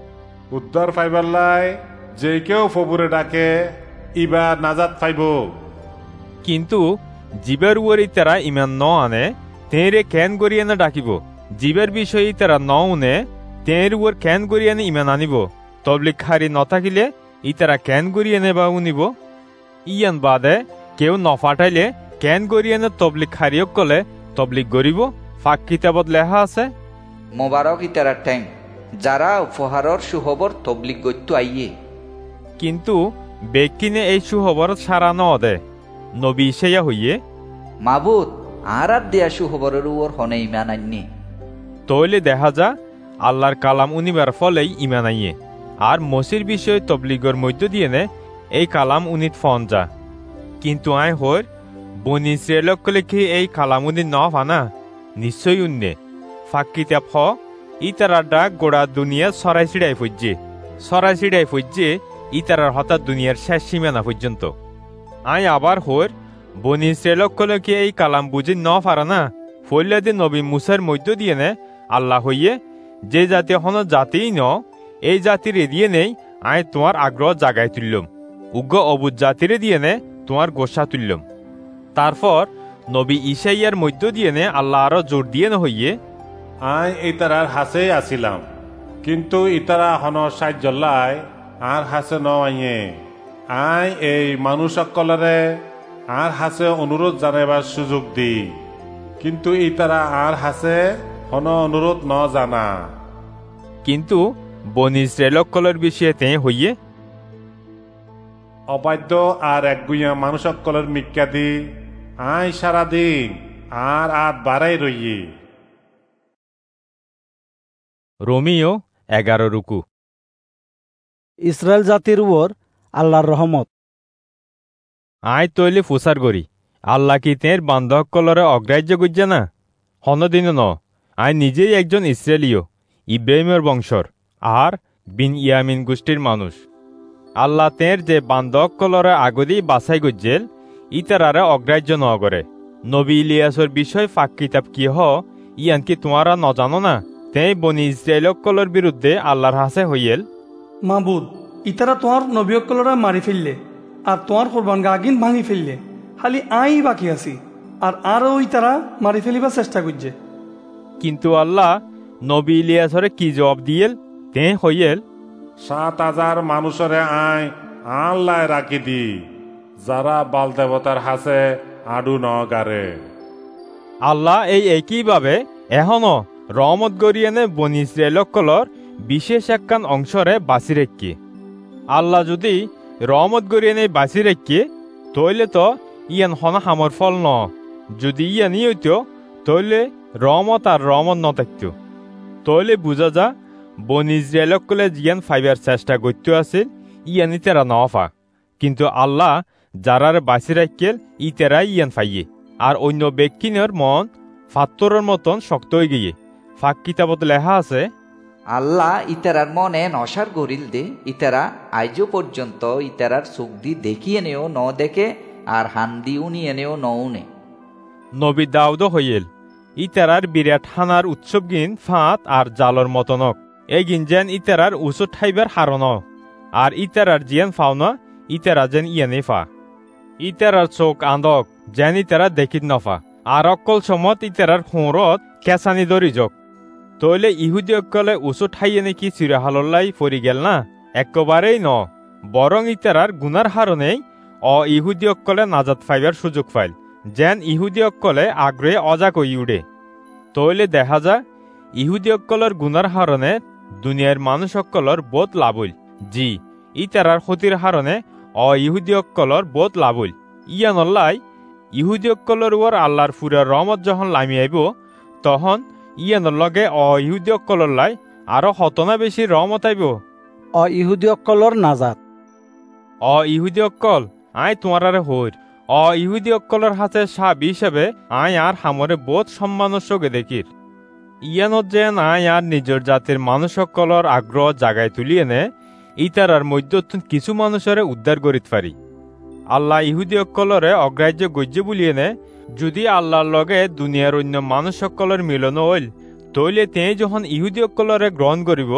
উদ্ধার পাইবার লাই যে কেউ ফবুরে ডাকে ইবা নাজাত পাইব। কিন্তু জীবের উপর ইতারা ইমান ন আনে তেরে কেন গরিয়ানে ডাকিব, জীবের বিষয়ে ইতারা ন উনে তের উপর কেন গরিয়ানে ইমান আনিব, তবলিক খারি নথাকিলে ইতারা কেন গরিয়ানে বা উনিব। ইয়ান বাদে কেউ নফাটাইলে কেন গরিয়ানে তবলিক খারিয়ক কলে তবলিক গরিব। ফাঁক কিতাবত লেখা আছে, মোবারক ইতারা ঠ্যাং যারা উপহারর সুহবর তবলিক গত্য আইয়ে। কিন্তু বেকিনে এই সুহবর সারা ন দে নবী সেয়া হইয়ে মাবুদ আর আর দেয়া সুহবরের উপর হনে ইমান আননি। তৈলে দেখা যা আল্লাহর কালাম উনিবার ফলেই ইমান আইয়ে, আর মসির বিষয় তবলিগর মধ্য দিয়ে নে এই কালাম উনিত ফন যা। কিন্তু আয় হর বনি ইসরায়েলক কলে কি এই কালাম উনি ন ফানা নিশ্চয় উন্নে ফাঁক কিতাব হ ইতারার ডাক গোড়া দুনিয়া সরাই ছিড়াই ফুজছে, সরাই ছিড়াই ফুজছে ইতারার হঠাৎ দুনিয়ার শেষ সীমানা পর্যন্ত। আয় আবার হর বনি ইসরায়েলক কলে কি এই কালাম বুঝি ন ফারা না, ফৈলাদি নবী মুসার মধ্য দিয়ে নে আল্লাহ হইয়ে যে জাতি হন জাতিই ন এই জাতির এদিয়ে নেই আয় তোমার আগ্রহ জাগায় তুললম, উগ্র অবুজ জাতিরে দিয়ে নে তোমার গোসা তুললম। তারপর নবী ইসাইয়ার মধ্য দিয়ে নে আল্লাহ আরো জোর দিয়ে ন হইয়ে আয় ইতারার হাসে আসিলাম, কিন্তু ইতারা হন সাহায্যল্লাই আর হাসে ন আইয়ে। আয় এই মানুষ সকলরে আর হাসে অনুরোধ জানাইবার সুযোগ দি, কিন্তু ইতারা আর হাসে হন অনুরোধ ন জানা। কিন্তু বনি ইসরায়েলকলের বিষয়ে তে হইয়ে অবাধ্য আর একগুইয়া মানুষ সকলের মিক্কা দি আয় সারাদিন আর আত বাড়াই রইয়ে। রোমিও এগারো রুকু। ইসরায়েল জাতির উপর আল্লাহর রহমত। আয় তৈলে ফুসার গরি আল্লাহ কি তের বান্ধবকলরে অগ্রাহ্য গুজ্জা না, হনদিন ন আয় নিজেই একজন ইসরায়েলীয় ইব্রাহিমের বংশর আর বিন ইয়ামিন গোষ্ঠীর মানুষ। আল্লাহ তের যে বান্ধবকলরে আগদি বাছাই গুজ্জেল ইতারারে অগ্রাহ্য ন করে। নবী ইলিয়াসর বিষয় ফাঁক কিতাব কি হ ইয়ান কি তোমারা ন জানো না, তেই বনি ইসরায়েলকলর বিরুদ্ধে আল্লাহর হাসে হইয়েল, মাবুদ ইতারা তোমার নবীকলরা মারি ফেললে আর তোমার কোরবান গাগিন ভাঙি ফেললে, খালি আই বাকি আছি আর আরও ইতারা মারি ফেলিবার চেষ্টা করছে। কিন্তু আল্লাহ নবী ইলিয়াসরে কি জবাব দিয়েল, তে হইয়েল, সাত হাজার মানুষরে আয় আল্লাহ রাখি দি যারা বাল দেবতার হাসে আডু ন গারে। আল্লাহ এই একইভাবে এখনো রহমত গরিয়ানে বনি ইসরায়েলকলর বিশেষ একখান অংশরে বাঁচি রেখি। আল্লাহ যদি রহমত গরিয়ানে বাঁচি রেখি তইলে তো ইয়ান হনা হামর ফল ন, যদি ইয়ানি হইত তইলে রহমত আর রহমত ন থাকত। তইলে বুঝা যা বনি ইসরায়েলকলে জিয়ান ফাইবার চেষ্টা করতে আছিল ইয়ানি তেরা নফা, কিন্তু আল্লাহ যারার বাঁচি রাখেল ই তেরাই ইয়ান ফাইয়ে, আর অন্য ব্যক্তিনের মন ফাত্তরের মতন শক্ত হয়ে গিয়ে। ফাঁক কিতাবত লেখা আছে, আল্লাহ ইতারার মনে নসার গরিল দে ইতারা আইজো পর্যন্ত ইতারার চোখ দি দেখিয়ে নেও ন দেখে আর হান্দি উনিয়ে নেও ন উনে। নবী দাউদ হইয়েল ইতারার বিরাট হানার উৎসব গিন ফাঁত আর জালর মতনক এগিন যেন ইতারার উঁচু ঠাইবার হারন, আর ইতারার জিয়ান ফাওনা ইতারা যেন ইয়ানে ফা। ইতারার চোখ আন্দক যেন ইতারা দেখিত নফা, আর অকল সমত ইতারার হোঁরত কেঁচানি দরি যোগ। তইলে ইহুদি অকলে উঁচু ঠাইয়ে নাকি চিরাহাল্লাই ফরি গেল না, একেবারেই ন, বরং ইতারার গুনার হারণেই অ ইহুদি অকলে নাজাত ফাইবার সুযোগ পাইল, যেন ইহুদি অকলে আগ্রহে অজাক হই উড়ে। তইলে দেখা যা ইহুদি অকলের গুনার হারণে দুনিয়ার মানুষ অকলর বোধ লাভ হইল, জি ইতারার ক্ষতির হারণে অ ইহুদি অকলর বোধ লাভ হইল। ইয়ানল্লাই ইহুদি অকলর উপর আল্লাহর ফুরের রহমত যখন লামি আইব তখন ইয়ানোর লগে অ ইহুদি অকলর লাই আরো হতনা বেশি রহমত আইব। অ ইহুদি অকলর নাজাত। অ ইহুদি অকল আয় তোমার আরে হইর, অ ইহুদি অকলর হাতে সাবি হিসেবে আয় আর হামরে বোধ সম্মানের সঙ্গে দেখির। ইয়ানত যেন আয় আর নিজের জাতির মানুষ অকলর আগ্রহ জাগায় তুলিয়ে নে ইতারার মধ্য কিছু মানুষরে উদ্ধার করিত পারি। আল্লাহ ইহুদি অকলরে অগ্রাহ্য গজ্য বুলিয়ে নে যদি আল্লাহর লগে দুনিয়ার অন্য মানুষ সকলের মিলন হইল তইলে তেই যখন ইহুদি অকলরে গ্রহণ করিব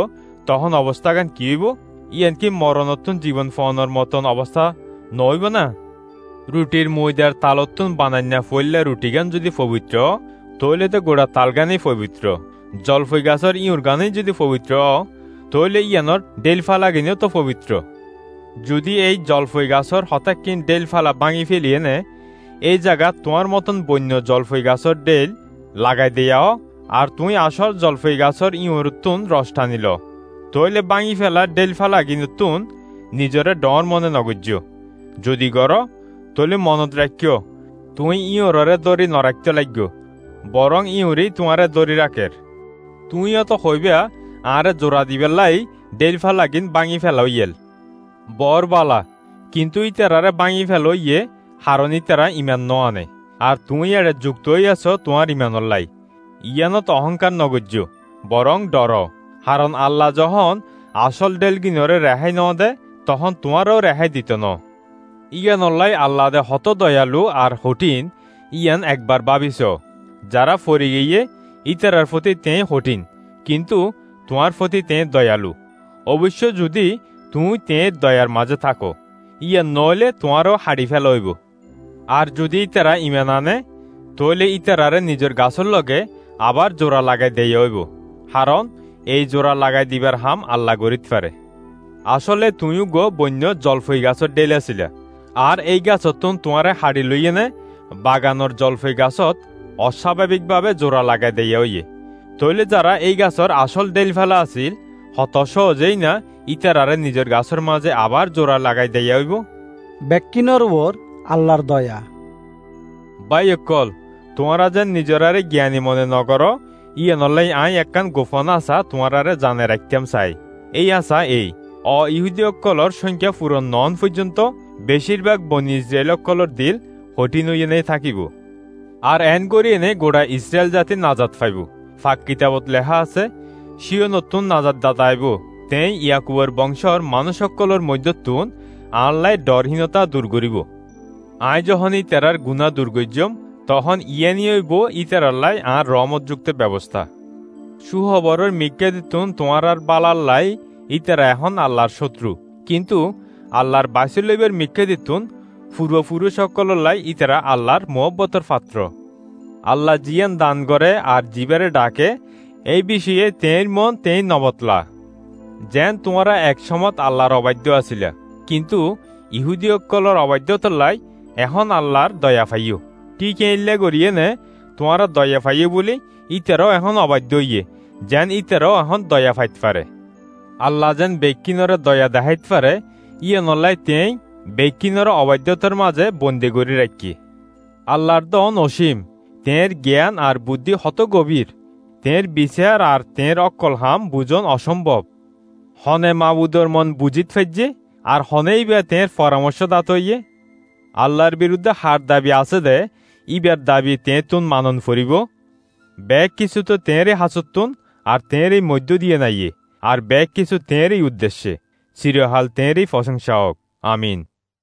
তখন অবস্থা গান কি হইব? ইয়ান কি মরণোত্তন জীবন ফোনের মতন অবস্থা নইব না? রুটির ময়দার তালত্তন বানান্যা ফইল্লা রুটি গান যদি পবিত্র, তইলে তো গোড়া তাল গানই পবিত্র। জলফই গাছর ইউর গানই যদি পবিত্র, তইলে ইয়ানোর ডেল ফালা গিনেও তো পবিত্র। যদি এই জলফই গাছর হঠাৎকিন ডেল ফালা ভাঙি ফেলিয়ে নে, এই জায়গা তোমার মতন বন্য জলফই গাছর ডেল লাগাই দিয়াও, আর তুই আসল জলফই গাছর ইউর তুন রস টানিল, তইলে ভাঙি ফেলা ডেল ফালা গিনুতুন নিজরে ডর মনে নগজ্য। যদি গর তইলে মনত রাখিও, তুই ইউরে দড়ি নরাখতে লাগব, বরং ইউরি তোমারে দড়ি রাখের। তুইও তো হইবা আরে জোড়া দিবেলাই ডেল ফালা গিন ভাঙি ফেলা ইয়েল বর বালা, কিন্তু ইতারারে ভাঙি ফেলো ইয়ে হারনি তারা ইমান ন আনে, আর তুই এড়ে যুক্ত হইয়াছ তোমার ইমানর লাই। ইয়ানত অহংকার নগজ্য, বরং ডর, হারণ আল্লাহ যখন আসল ডেল গিনরে রেহাই ন দে, তখন তোমারও রেহাই দিত ন। ইয়ানল্লাই আল্লাহ দে হত দয়ালু আর হটিন, ইয়ান একবার ভাবিস। যারা ফরি গিয়ে ইতারার প্রতি তেঁ হটিন, কিন্তু তোমার প্রতি তেঁ দয়ালু। অবশ্য যদি তুমি তেঁ দয়ার মাঝে থাকো, ইয়ান নইলে তোমারও হাড়ি ফেল হইব। আর যদি ইতারা ইমান আনে, তইলে ইতারারে নিজের গাছর লগে আবার জোড়া লাগাই দেই হইব, কারণ এই জোড়া লাগাই দিবার হাম আল্লাহ গরিত পারে। আসলে তুমিও গো বন্য জলফই গাছর ডেলে ছিলা, আর এই গাছত তোমারে হাড়ি লইয়ে নে বাগানোর জলফই গাছত অস্বাভাবিকভাবে জোড়া লাগাই দেই হইয়ে। তইলে যারা এই গাছর আসল ডেল ফেলা আছিল, হত সহজেই না ইতারারে নিজের গাছর মাঝে আবার জোড়া লাগাই দেই হইব। ব্যক্তিনর ওর আল্লাহর দয়া। বাই অকল তোমারা যেন নিজরারে জ্ঞানী মনে নগর, ইয়ে নলাই আই একখান গোপন আশা তোমারারে জানে রাখতাম চাই। এই আশা এই, অ ইহুদি অকলর সংখ্যা পূরণ নন পর্যন্ত বেশিরভাগ বনি ইসরায়েল অকলর দিল হটিন হইয়ে থাকিব, আর এন করি এনে গোড়া ইসরায়েল জাতি নাজাত পাইব। ফাঁক কিতাবত লেখা আছে, সিও নতুন নাজাত দাতা আইব, তেই ইয়াকুবের বংশর মানুষ সকলের মধ্যতুন আল্লাহ ডরহীনতা দূর করিব। আয় যখন ইতারার গুণা দুর্গজ্যম, তখন ইয়ে নিয়েইব ইতারাল্লাই আর রহমতযুক্ত ব্যবস্থা। সুহবরের মিজ্ঞা দিতুন তোমার আর বালাল্লাই ইতারা এখন আল্লাহর শত্রু, কিন্তু আল্লাহর বাসি লইবের মিজ্ঞা দিতুন পূর্বপুরুষ সকললাই ইতারা আল্লাহর মোহব্বতর পাত্র। আল্লাহ জিয়ান দান করে আর জীবেরে ডাকে, এই বিষয়ে তেই মন তেই নবতলা। যেন তোমারা এক সমত আল্লাহর অবাধ্য আছিলা, কিন্তু ইহুদি অকলর অবাধ্যতলাই এখন আল্লাহর দয়া পাইও। ঠিক এইলে গড়িয়ে নে তোমারা দয়া পাইয়ে বলি ইতারাও এখন অবাধ্য ইয়ে, যেন ইতারাও এখন দয়া পাইতে পারে। আল্লাহ যেন বেকিনরে দয়া দেখাইতে পারে, ইয়ে নল্লাই তেই বেকিনর অবাধ্যতার মাঝে বন্দি করি রাখি। আল্লাহর দন অসীম, তের জ্ঞান আর বুদ্ধি হত গভীর, তের বিচার আর তের অকল হাম বুঝন অসম্ভব। হনে মাবুদর মন বুঝিত ফেজে, আর হনেই বে তের পরামর্শ দাত ইয়ে। আল্লাহর বিরুদ্ধে হার দাবি আছে দে, ইবার দাবি তে তুন মানন ফরিব। ব্যাগ কিছু তো তেঁরে হাসতুন, আর তেঁরই মধ্য দিয়ে নাইয়ে, আর ব্যাগ কিছু তেঁরই উদ্দেশ্যে, চিরহাল তেঁরই প্রশংসা হোক। আমিন।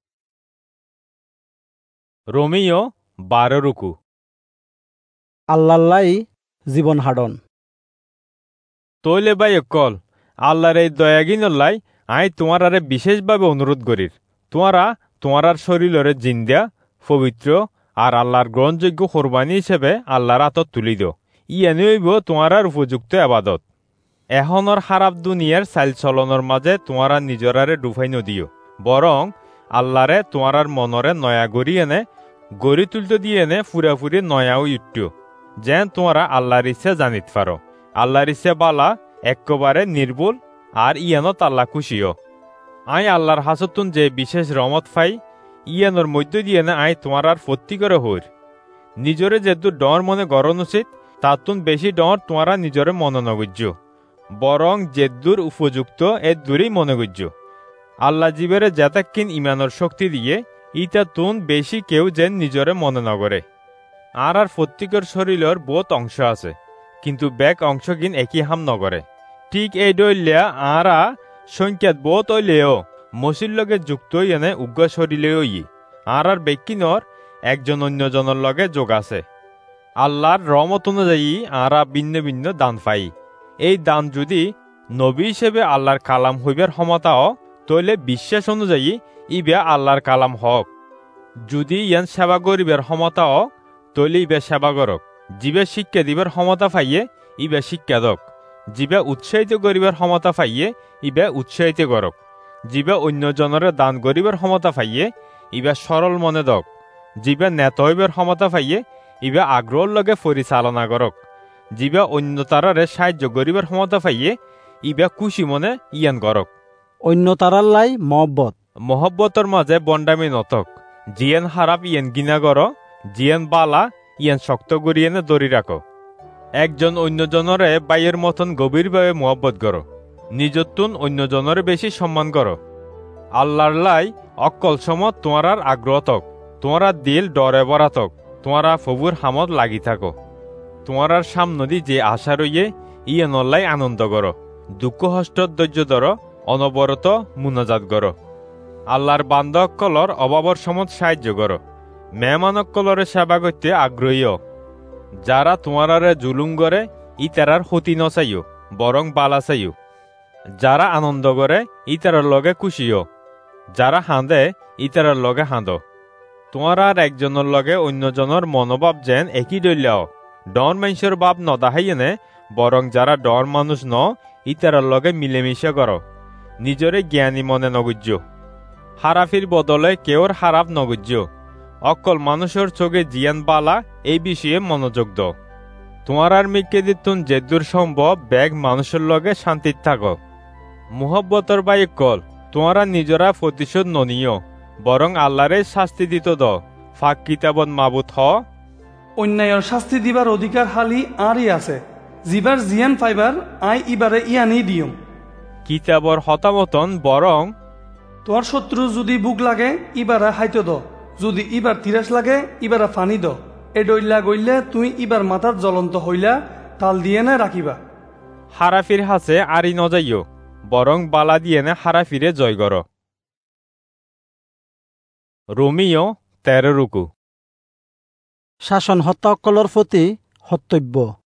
রোমিও বারো রুকু। আল্লাহ্লাই জীবন হাডন। তৈলে বাই অকল আল্লাহর এই দয়াগিনল্লাই আই তোমার আরে বিশেষভাবে অনুরোধ করির, তোমারা তোমার শরীরের জিন্দা পবিত্র আর আল্লাহর গ্রহণযোগ্য কোরবানি হিসেবে আল্লাহর হাতত তুলি দিও, ইয়ে হইব তোমার উপযুক্ত আবাদত। এখনর খারাপ দুনিয়ার চাল চলনের মাঝে তোমারা নিজরারে ডুবাই নদিও, বরং আল্লাহরে তোমার মনরে নয়া গড়ি এনে গড়ি তুলতে দিয়ে এনে ফুরাফুরি নয়াও ইট্টু, যেন তোমরা আল্লাহর ইচ্ছা জানিত পারো। আল্লাহর ইচ্ছা বালা একেবারে নির্ভুল, আর ইয়ানত আল্লাহ খুশিও। আই আল্লাহর হাসতুন যে বিশেষ রহমত পাই, ইয়ানোর মধ্য দিয়ে না আই তোমার আর ফত্তি করে হইর। নিজরে যেদূর ডর মনে গরণ উচিত, তাতুন বেশি ডর তোমারা নিজরে মনে নগজ্য, বরং যেদূর উপযুক্ত এ দূরেই মনে গজ্য। আল্লাহ জীবের যেতাকিন ইমানোর শক্তি দিয়ে ইটা তুন বেশি কেউ যেন নিজরে মনে নগরে। আর আর প্রত্যেকের শরীরের বহুত অংশ আছে, কিন্তু ব্যাক অংশ কিন একই হাম নগরে। ঠিক এই ডইলিয়া আরা সংখ্যাত বহুত হইলেও মসির লগে যুক্ত এনে উগ্র শরীরেও ই আর আর ব্যক্তিনর একজন অন্যজনের লগে যোগ আছে। আল্লাহর রহমত অনুযায়ী আরা ভিন্ন ভিন্ন দান পাই। এই দান যদি নবী হিসেবে আল্লাহর কালাম হইবার ক্ষমতাও তৈলে বিশ্বাস অনুযায়ী ইবে আল্লাহর কালাম হক। যদি ইয়ান সেবা করিবার ক্ষমতাও তৈলে ইবে সেবা করক। জীবে শিক্ষা দিবার ক্ষমতা পাইয়ে ইবে শিক্ষা দক। জীবে উৎসাহিত করিবার ক্ষমতা পাইয়ে ইবে উৎসাহিত করক। জীবে অন্যজনের দান করিবার ক্ষমতা পাইয়ে ইবে সরল মনে দক। জীবে নেতা হইবার ক্ষমতা পাইয়ে ইবে আগ্রহর লগে পরিচালনা করক। জীবে অন্য তারারে সাহায্য করিবার ক্ষমতা পাইয়ে ইবে খুশি মনে ইয়ান করক। অন্য তারার লাই মহব্বত, মহব্বতর মাঝে বন্ডামি নতক। জিয়েন হারাপ ইয়েন গিনা কর, জিয়েন বালা ইয়ান শক্ত করিয়েনে দড়ি রাখো। একজন অন্যজনরে বাইয়ের মতন গভীরভাবে মহব্বত করো। নিজতুন অন্যজনরে বেশি সম্মান করো। আল্লাহর লাই অক্কল সমত তোমার আগ্রহ তক, তোমার দিল ডরে ভরা তক, তোমারা ফবুর হামত লাগি থাকো। তোমার সামনদি যে আশা রইয়ে ইয়ে নল্লাই আনন্দ করো। দুঃখ হষ্ট ধৈর্য ধর, অনবরত মুনাজাত করো। আল্লাহর বান্ধবকলর অভাবর সমত সাহায্য করো। মেহমানকলরে সেবা করতে আগ্রহীও। যারা তোমারারে জুলুম করে ইতারার ক্ষতি নচাইও, বরং বালা চাইও। যারা আনন্দ করে ইতারার লগে খুশিও, যারা হাঁদে ইতারার লগে হাঁদ। তোমার আর একজনের লগে অন্যজনের মনোভাব যেন একই দৈল্যাও। ডর মানুষের ভাব নদাহাইয়েনে, বরং যারা ডর মানুষ ন ইতারার লগে মিলেমিশে করো। নিজরে জ্ঞানী মনে নগুজ্য। হারাফির বদলে কেউর হারাপ নগুজ্য। অকল মানুষের চোখে জিয়ান বালা এই বিষয়ে মনোযোগ দ। তোমার আর মিকে দিতুন যেদূর সম্ভব ব্যাগ মানুষের লগে শান্তিত থাকো। মুহব্বতর বাই কল তোমারা নিজরা প্রতিশোধ ননিও, বরং আল্লাহরে শাস্তি দিত দ। ফাঁক কিতাবত মাবুত হ। অন্যায়ের শাস্তি দিবার অধিকার হালি আরই আছে। জিবার জিয়ান ফাইবার আই ইবারে ইয়ানি দিয়ম। কিতাবর হতামতন বরং তোর শত্রু যদি বুক লাগে ইবারা হাইতো দ, যদি ইবার তিরাস লাগে ইবারা ফানি দ। এ ডইল্লা গইলে তুই ইবার মাথার জ্বলন্ত হইলা তাল দিয়ে নে রাখিবা। হারাফির হাসে আরি নজাইও, বরং বালা দিয়ে নে হারাফিরে জয় কর। রোমিও তেরো রুকু। শাসন হত্যাকলর প্রতি হত্যব্য।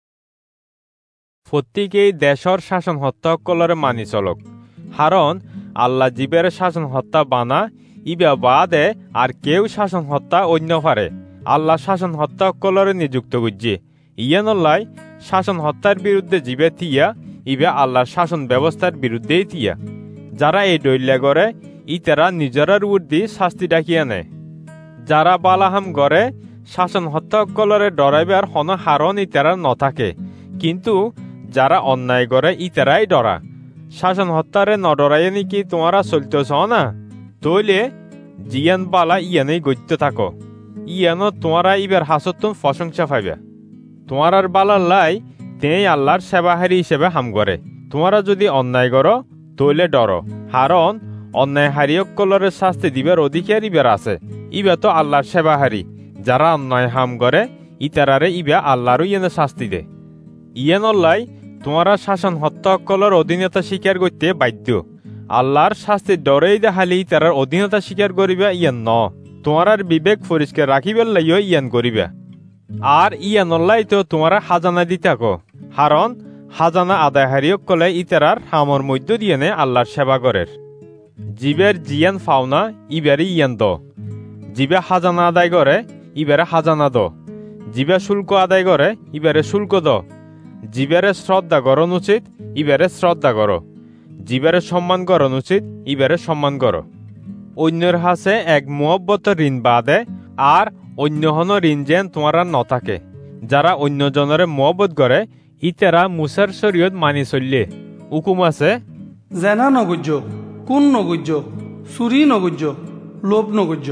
প্রত্যেকেই দেশর শাসন হত্যাকলরে মানি চলক। কারণ আল্লাহ জীবের শাসন হত্যা বানা ইবা বাদে আর কেউ শাসন হত্যা অন্য পারে। আল্লাহ শাসন হত্যাকলরে নিযুক্ত গুজ্জে ইয়ানল্লাই শাসন হত্যার বিরুদ্ধে জীবে থিয়া ইবে আল্লাহর শাসন ব্যবস্থার বিরুদ্ধেই থিয়া। যারা এই দৈল্যা করে ইতারা নিজরার উর্দি শাস্তি ডাকিয়া নেয়। যারা বালাহাম করে শাসন হত্যাকলরে ডরাইবার হন হারণ ইতারা নথাকে, কিন্তু যারা অন্যায় করে ইতারাই ডরা। শাসন হত্যারে নডরাইয়ে নাকি তোমারা চলতেছ না? তৈলে জিয়ান বালা ইয়ানেই গত্য থাকো। ইয়ানো তোমারা ইবার হাসতুন প্রশংসা পাইবে। তোমার আর বালার লাই তেই আল্লাহর সেবাহারি হিসেবে হাম করে। তোমারা যদি অন্যায় করো তৈলে ডরো, হারণ অন্যায় হারিয়কলরে শাস্তি দিবার অধিকার ইবার আছে। ইবে তো আল্লাহর সেবাহারি। যারা অন্যায় হাম করে ইতারারে ইবে আল্লাহরও ইয়েনে শাস্তি দে। ইয়ানল্লাই তোমারা শাসন হত্যাকলর অধীনতা স্বীকার করতে বাধ্য। আল্লাহর শাস্তির ডরেই দেখালি তারার অধীনতা স্বীকার করিবে ইয়ান ন। তোমার বিবেক পরিষ্কার রাখিবার লাইও ইয়ান করিবে। আর ইয়ানল্লাই তো তোমারা হাজানা দি থাকো, কারণ হাজানা আদায় হারিয়ক কলে ইতারার হামর মধ্য দিয়ে নে আল্লাহর সেবা করের। জীবের জিয়ান ফাওনা ইবারে ইয়ান দ। জীবে হাজানা আদায় করে ইবারে হাজানা দ। জীবে শুল্ক আদায় করে ইবারে শুল্ক দ। জীবেরে শ্রদ্ধা করন উচিত ইবারে শ্রদ্ধা করো। জীবেরে সম্মান করন উচিত ইবারে সম্মান করো। অন্যের হাসে এক মুহব্বত ঋণ বাদে আর অন্য হন ঋণ যেন তোমারা নথাকে। যারা অন্য জনরে মুহব্বত করে ইতারা মুসার শরীয়ত মানি চললে। হুকুম আছে জেনা নগুজ্য, কোন নগুজ্য, চুরি নগুজ্য, লোভ নগুজ্য।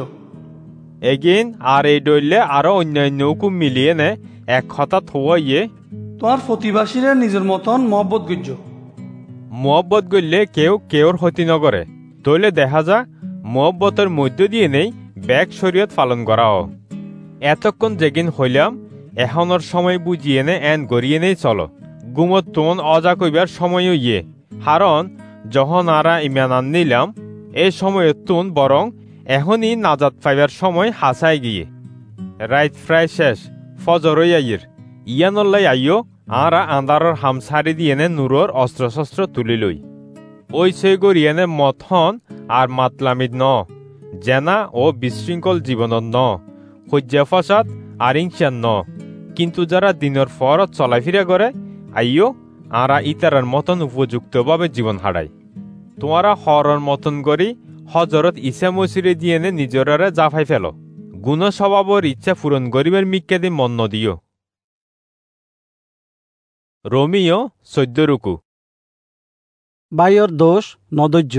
এগিন আর এই ডইলে আরো অন্যান্য হুকুম মিলিয়ে নে এক হঠাৎ হইয়ে তোমার প্রতিবাসীরা নিজের মতন মহব্বত গুজ্জ। মহব্বত গড়লে কেউ কেউর ক্ষতি নকরে। তৈলে দেখা যা মহব্বতের মধ্য দিয়ে নেই ব্যাগ শরীয়ত পালন করাও। এতক্ষণ যেগিন হইলাম এখনের সময় বুঝিয়ে নে এন গড়িয়ে নেই চলো। গুমত তোন অজা কইবার সময়ও ইয়ে, কারণ যখন আরা ইমান আন নিলাম এই সময় তুন বরং এখনই নাজাত পাইবার সময় হাসায় গিয়ে। রাইত প্রায় শেষ, ফজর আইয়ের। ইয়ানল্লাই আইও আরা আন্দারর হাম সারি দিয়েনে নূরর অস্ত্র শস্ত্র তুলি লই ওই সে গরিয়েনে মত হন আর মাতলামিদ ন জেনা ও বিশৃঙ্খল জীবনত ন সজ্জা ফসাদ আর ইংসান ন কিন্তু যারা দিনের ফরত চলাফিরা করে আইও আরা ইতারার মতন উপযুক্তভাবে জীবন হারায় তোমারা হরর মতন করি হজরত ইসা মসিরে দিয়েনে নিজরারে জাফাই ফেল গুণ স্বভাবর ইচ্ছা পূরণ করিবার মিক্কাদি মন নদিও রোমিও চৈদ্য রুকু বাইয়র দোষ নদৈর্য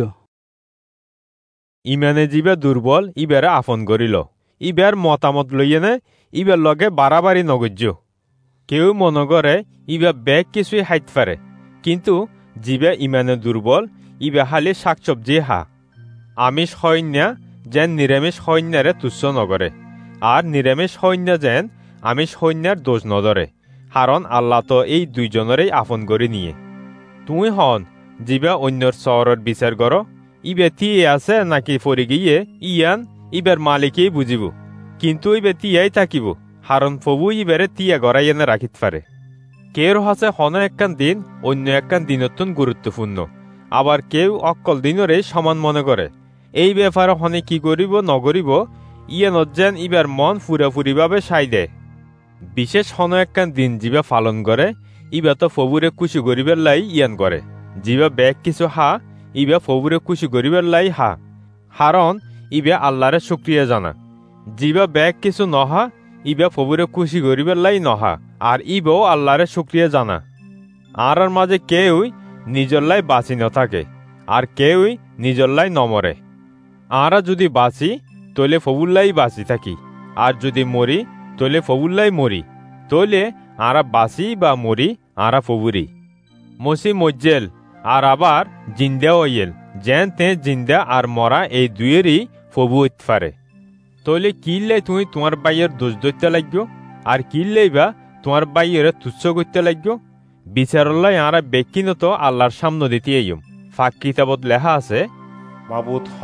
ইমানে জিবে দুর্বল ইবেরে আফন করিল ইবের মতামত লইয়েনে ইবের লগে বাড়াবাড়ি নগজ্য কেউ মনে করে ইবে ব্যাগ কিছুই হাইত পারে কিন্তু জিবে ইমানে দুর্বল ইবে হালি শাকসবজি হা আমিষ সৈন্যা যেন নিরামিষ সৈন্যারে তুচ্ছ নগরে আর নিরামিষ সৈন্য যেন আমিষ সৈন্যার দোষ নধরে কারণ আল্লাহ তো এই দুইজনেরই আফন করে নিয়ে তুই হন জিবা অন্যর চহরের বিচার কর ইবে তিয়ে আছে নাকি ফরি গিয়ে ইয়ান ইবের মালিকেই বুঝিব কিন্তু ইবে তিয়াই থাকিব হারণ ফবু ইবেরে তিয়া গড়াই এনে রাখিত পারে কেউ হাসে হন একখান দিন অন্য একখান দিনতন গুরুত্বপূর্ণ আবার কেউ অক্কল দিনরে সমান মনে করে এই ব্যাপারে হনে কি করিব নগরিব ইয়ানত যেন ইবার মন ফুরাফুরিভাবে সাই দেয় বিশেষ হন একখান দিন জিবা পালন করে ইবা তো ফবুরে খুশি করিবার লাই ইয়ান করে জিবা ব্যাগ কিছু হা ইবা ফবুরে খুশি করিবার লাই হা হারণ ইবে আল্লাহরে শুক্রিয়া জানা জিবা ব্যাগ কিছু নহা ইবা ফবুরে খুশি করিবার লাই নহা আর ইবাও আল্লাহরে শুক্রিয়া জানা আর আর মাঝে কেউই নিজর লাই বাঁচি ন থাকে আর কেউই নিজর লাই নমরে আরা যদি বাঁচি তৈলে ফবুল্লাই বাঁচি থাকি আর যদি মরি তৈলে ফবুল্লাই মরি তৈলে আরা বাঁচি বা মরি আরা ফবুরি মসি মজ্জেল আর আবার জিন্দা ওয়েল যেন তে জিন্দা আর মরা এই দুয়েরই ফবু হইতে পারে তৈলে কিল্লাই তুমি তোমার বাইয়ের দোষ ধরতে লাগবে আর কিল্লাই বা তোমার বাইয়ের তুচ্ছ করতে লাগবে বিচারল্লাই আরা ব্যক্তিনত আল্লাহর সামনে দিতে আইম ফাঁক কিতাবত লেখা আছে মাবুত হ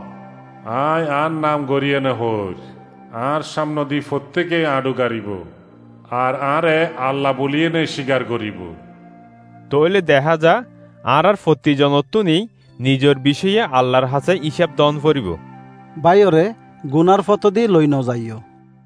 আয় আর নাম গড়িয়ে নে হর আর সামনে দি প্রত্যেকে আডু গাড়িব আর আরে আল্লাহ বলিয়ে নে স্বীকার করিব তৈলে দেখা যা আর আর ফতিজনত্বনি নিজের বিষয়ে আল্লাহর হাসে হিসাব দন করিব বাইরে গুনার ফতদি লই ন যাইও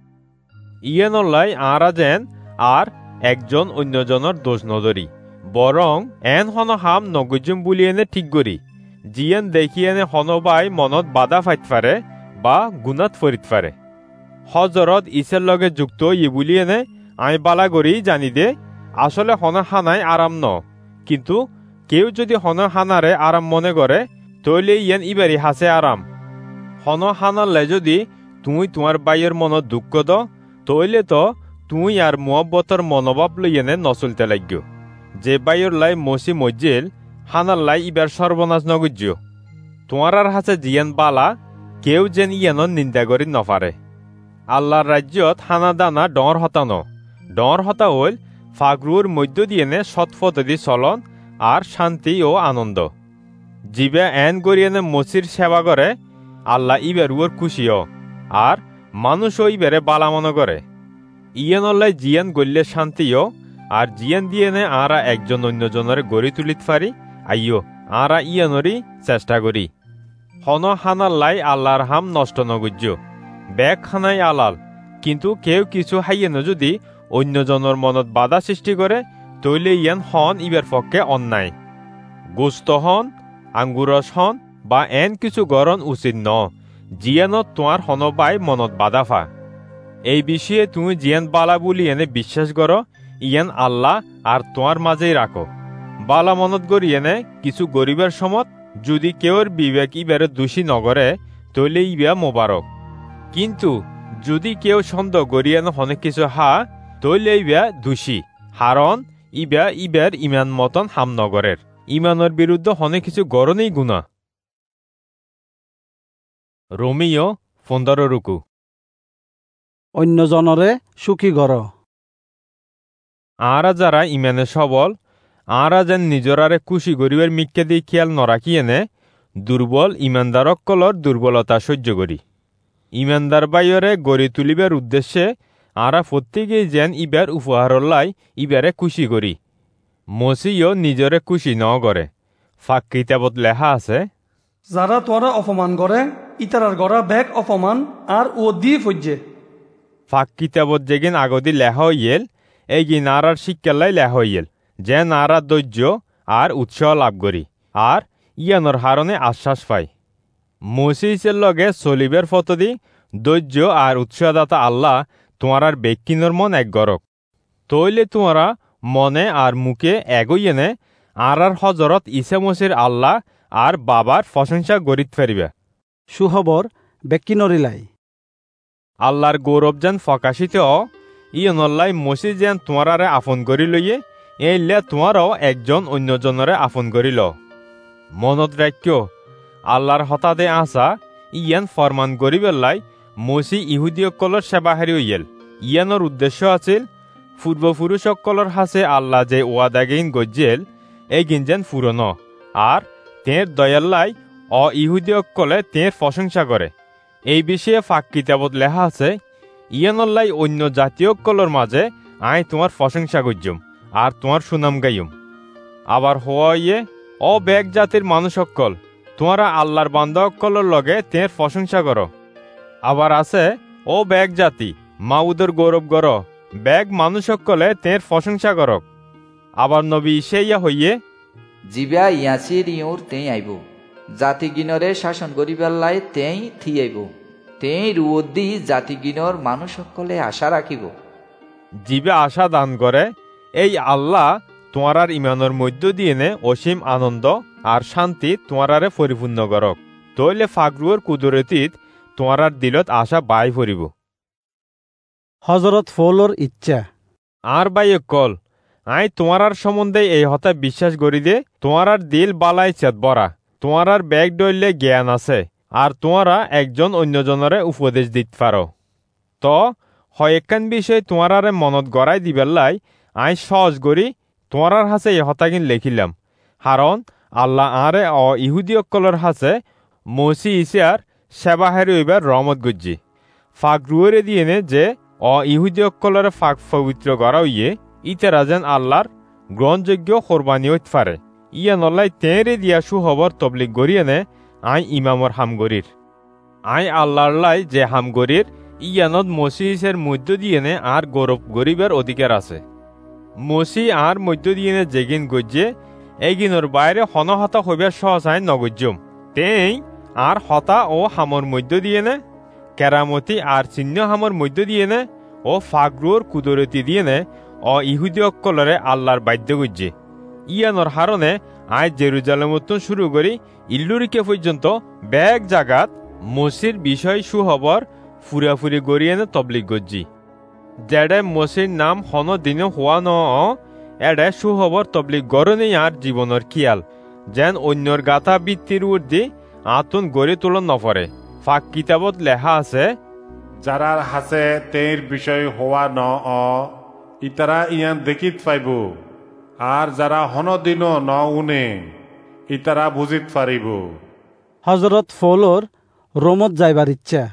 ইয়ানল্লাই আরা যেন আর একজন অন্যজনের দোষ নধরি বরং এন হন হাম নগজুম বুলিয়েনে ঠিক করি জিয়েন দেখিয়েনে হনবাই মনত বাধা ফাইত পারে বা গুণাত ফরিত পারে হজরত ইসের লগে যুক্ত ই বুলিয়েনে আই বালা করি জানি দে আসলে হন হানায় আরাম ন কিন্তু কেউ যদি হন হানারে আরাম মনে করে তৈলে ইয়ান ইবারি হাসে আরাম হন হানালে যদি তুই তোমার বাইয়ের মনত দুঃখ দ তৈলে তো তুই আর মুয়াব্বতর মনোভাব লইয়েনে নচলতে লাগো যে বাইয়ের লাই মসি মজ্জিল হানার লাই ইবার সর্বনাশ নগুজ্য তোমার আর হাসে জিয়ান বালা কেউ যেন ইয়ানর নিন্দা করি নপারে আল্লাহর রাজ্যত হানা দানা ডর হতানো ডর হতা হইল ফাগরুর মধ্য দিয়েনে সৎপথদি চলন আর শান্তি ও আনন্দ জিবে এন গরিয়েনে মসির সেবা করে আল্লাহ ইবেরুর খুশিও আর মানুষও ইবেরে বালা মনে করে ইয়ানল্লাই জিয়ান গল্লে শান্তিও আর জিয়ান দিয়েনে আরা একজন অন্যজনের গড়ি তুলিত পারি আইও আরা ইয়ানরি চেষ্টা করি হন হানার লাই আল্লাহর হাম নষ্ট নগুজ্য ব্যাগ খানাই আলাল কিন্তু কেউ কিছু হাইয়েন যদি অন্যজনের মনত বাধা সৃষ্টি করে তৈলে ইয়ান হন ইবের পক্ষে অন্যায় গোস্ত হন আঙ্গুরস হন বা এন কিছু গরণ উচিত ন জিয়ানত তোমার হনবাই মনত বাধা ফা এই বিষয়ে তুমি জিয়ান বালা বলি এনে বিশ্বাস করো ইয়ান আল্লাহ আর তোমার মাঝেই রাখো বালা মনত করি এনে কিছু গরিবের সমত যদি কেউর বিবেক ইবারে দোষী নগরে তৈলে ইবা মোবারক কিন্তু যদি কেউ সন্দেহ করিয়েন অনেক কিছু হা তৈলে ইবা দোষী হারণ ইবা ইবার ইমান মতন হাম নগরের ইমানের বিরুদ্ধে অনেক কিছু গরণেই গুণা রোমিও পনেরো রুকু অন্যজনরে সুখী গর আরা যারা ইমানে সবল আরা যেন নিজরারে খুশি গরিবের মিক্কে দিয়ে খেয়াল নরাখি এনে দুর্বল ইমানদারকলর দুর্বলতা সহ্য করি ইমানদার বাইরে গড়ি তুলিবার উদ্দেশ্যে আরা প্রত্যেকেই যেন ইবার উপহারল্লাই ইবারে খুশি করি মসিও নিজরে খুশি ন করে ফাঁক কিতাবত লেখা আছে যারা তোরা অপমান করে ইতারার গড়া ব্যাগ অপমান আর ও দিয়ে ফজ্জে ফাঁক কিতাবত যেগিন আগদি লেখা হইয়েল এইগি নারার শিক্ষালাই লেখা হইয়েল যে নারা ধৈর্য আর উৎসাহ লাভ করি আর ইয়ানোর হারণে আশ্বাস পাই মসিসের লগে চলিবের ফতদি ধৈর্য আর উৎসাহদাতা আল্লাহ তোমার ব্যক্তিনর মন এক গরক তৈলে তোমারা মনে আর মুখে এগোইয়েনে আর আর হজরত ইসা মসির আল্লাহ আর বাবার প্রশংসা গরিত ফেরিবে সুখবর ব্যক্তি নরিলাই আল্লাহর গৌরব যেন ফকাশিত ইয়নল্লাই মসি যেন তোমারারে আপন করি লইয়ে এইলে তোমারও একজন অন্যজনরে আপন করিল মনত রাখ্য আল্লাহর হঠাতে আসা ইয়ান ফরমান করিবেলাই মসি ইহুদীসকলৰ সেবা হারি হইয়েল ইয়ানোর উদ্দেশ্য আছিল পূর্বপুরুষসকলৰ হাসে আল্লাহ যে ওয়াদাগেইন গজ্জেল এইগিন যেন ফুরন আর তের দয়াল্লাই অ ইহুদীসকলে তের প্রশংসা করে এই বিষয়ে ফাঁক কিতাবত লেখা আছে ইয়ানল্লাই অন্য জাতীয়সকলৰ মাঝে আই তোমার প্রশংসা করজুম আর তোমার সুনাম গাইম আবার হওয়া ইয়ে অ বেগ জাতির মানুষসকল তোমারা আল্লাহর বান্দাসকলৰ লগে তের প্রশংসা করো আবার আছে ও বেগ জাতি মাউদর গৌরব গর বেগ মানুষসকলে তের প্রশংসা করক আবার নবী ইসাইয়া হইয়ে জিবা ইয়াসির ইউর তেই আইব জাতিগিনরে শাসন করিবার তেই থি আইব তেই রুয়দি জাতিগিনর মানুষ সকলে আশা রাখিব জিবে আশা দান করে এই আল্লাহ তোমার ইমানের মধ্য দিয়ে নে অসীম আনন্দ আর শান্তি তোমারে পরিপূর্ণ করক তইলে ফাগরুর কুদরতিত তোমার দিলত আশা বাই ফুরিব হজরত ফৌলর ইচ্ছা আর বাই কল আই তোমার সম্বন্ধে এই হতা বিশ্বাস করি দে তোমার দিল বালাই চেত বরা তোমার ব্যাগ ডইলে জ্ঞান আছে আর তোমারা একজন অন্যজনরে উপদেশ দিত পারো তো হয়েকান বিষয় তোমার মনত গড়াই দিবেলাই আই সহজ করি তোমার হাসে এই হতাকিন লিখিলাম কারণ আল্লাহ আরে অ ইহুদীসকলৰ হাসে মসি ইসার সেবা হারি হইবার রহমত গজ্জি ফাঁক রুয়েরে দিয়ে নে যে অ ইহুদীসকলৰ ফাঁক পবিত্র করা হইয়ে ইতারা যেন আল্লাহর গ্রহণযোগ্য কোরবানি হইতে পারে ইয়া নল্লাই তেরে দিয়া সুখবর তবলিগ গড়িয়ে নে আই ইমামর হামগরির আই আল্লাহর লাই যে হামগরির ইয়ানত মসিসের মধ্য দিয়ে নে আর গৌরব গরিবের অধিকার আছে মসি আর মধ্য দিয়ে নে যেগিন গজ্জে এইগিনর বাইরে হনহতা হইবার সহসাই নগজ্যম তেই আর হতা ও হামর মধ্য দিয়ে নে কেরামতি আর চিহ্ন হামর মধ্য দিয়ে নে ও ফাগরুর কুদরতি দিয়ে নে অ ইহুদীসকলরে আল্লাহর বাধ্য গজ্জে ইয়ানোর হারণে আই জেরুজালেমত শুরু করি ইল্লুরিকে পর্যন্ত ব্যাগ জাগাত মসির বিষয় সুহবর ফুরাফুরি গড়িয়ে নে তবলিগ গজ্জি যেডে মসির নাম হন দিন হওয়া ন এডে সুহবর তবলিগ গড়নে আর জীবনের খেয়াল যেন অন্যর গাথা বৃত্তির উর্দি আতুন গড়ে তোলন নপরে ফাঁক কিতাবত লেখা আছে যারার হাসে তের বিষয় হওয়া ন অ ইতারা ইয়ান দেখিত পাইব আর যারা হনদিন ন উনে ইতারা বুঝিত পারিব হজরত ফৌলর রোমত যাইবার ইচ্ছা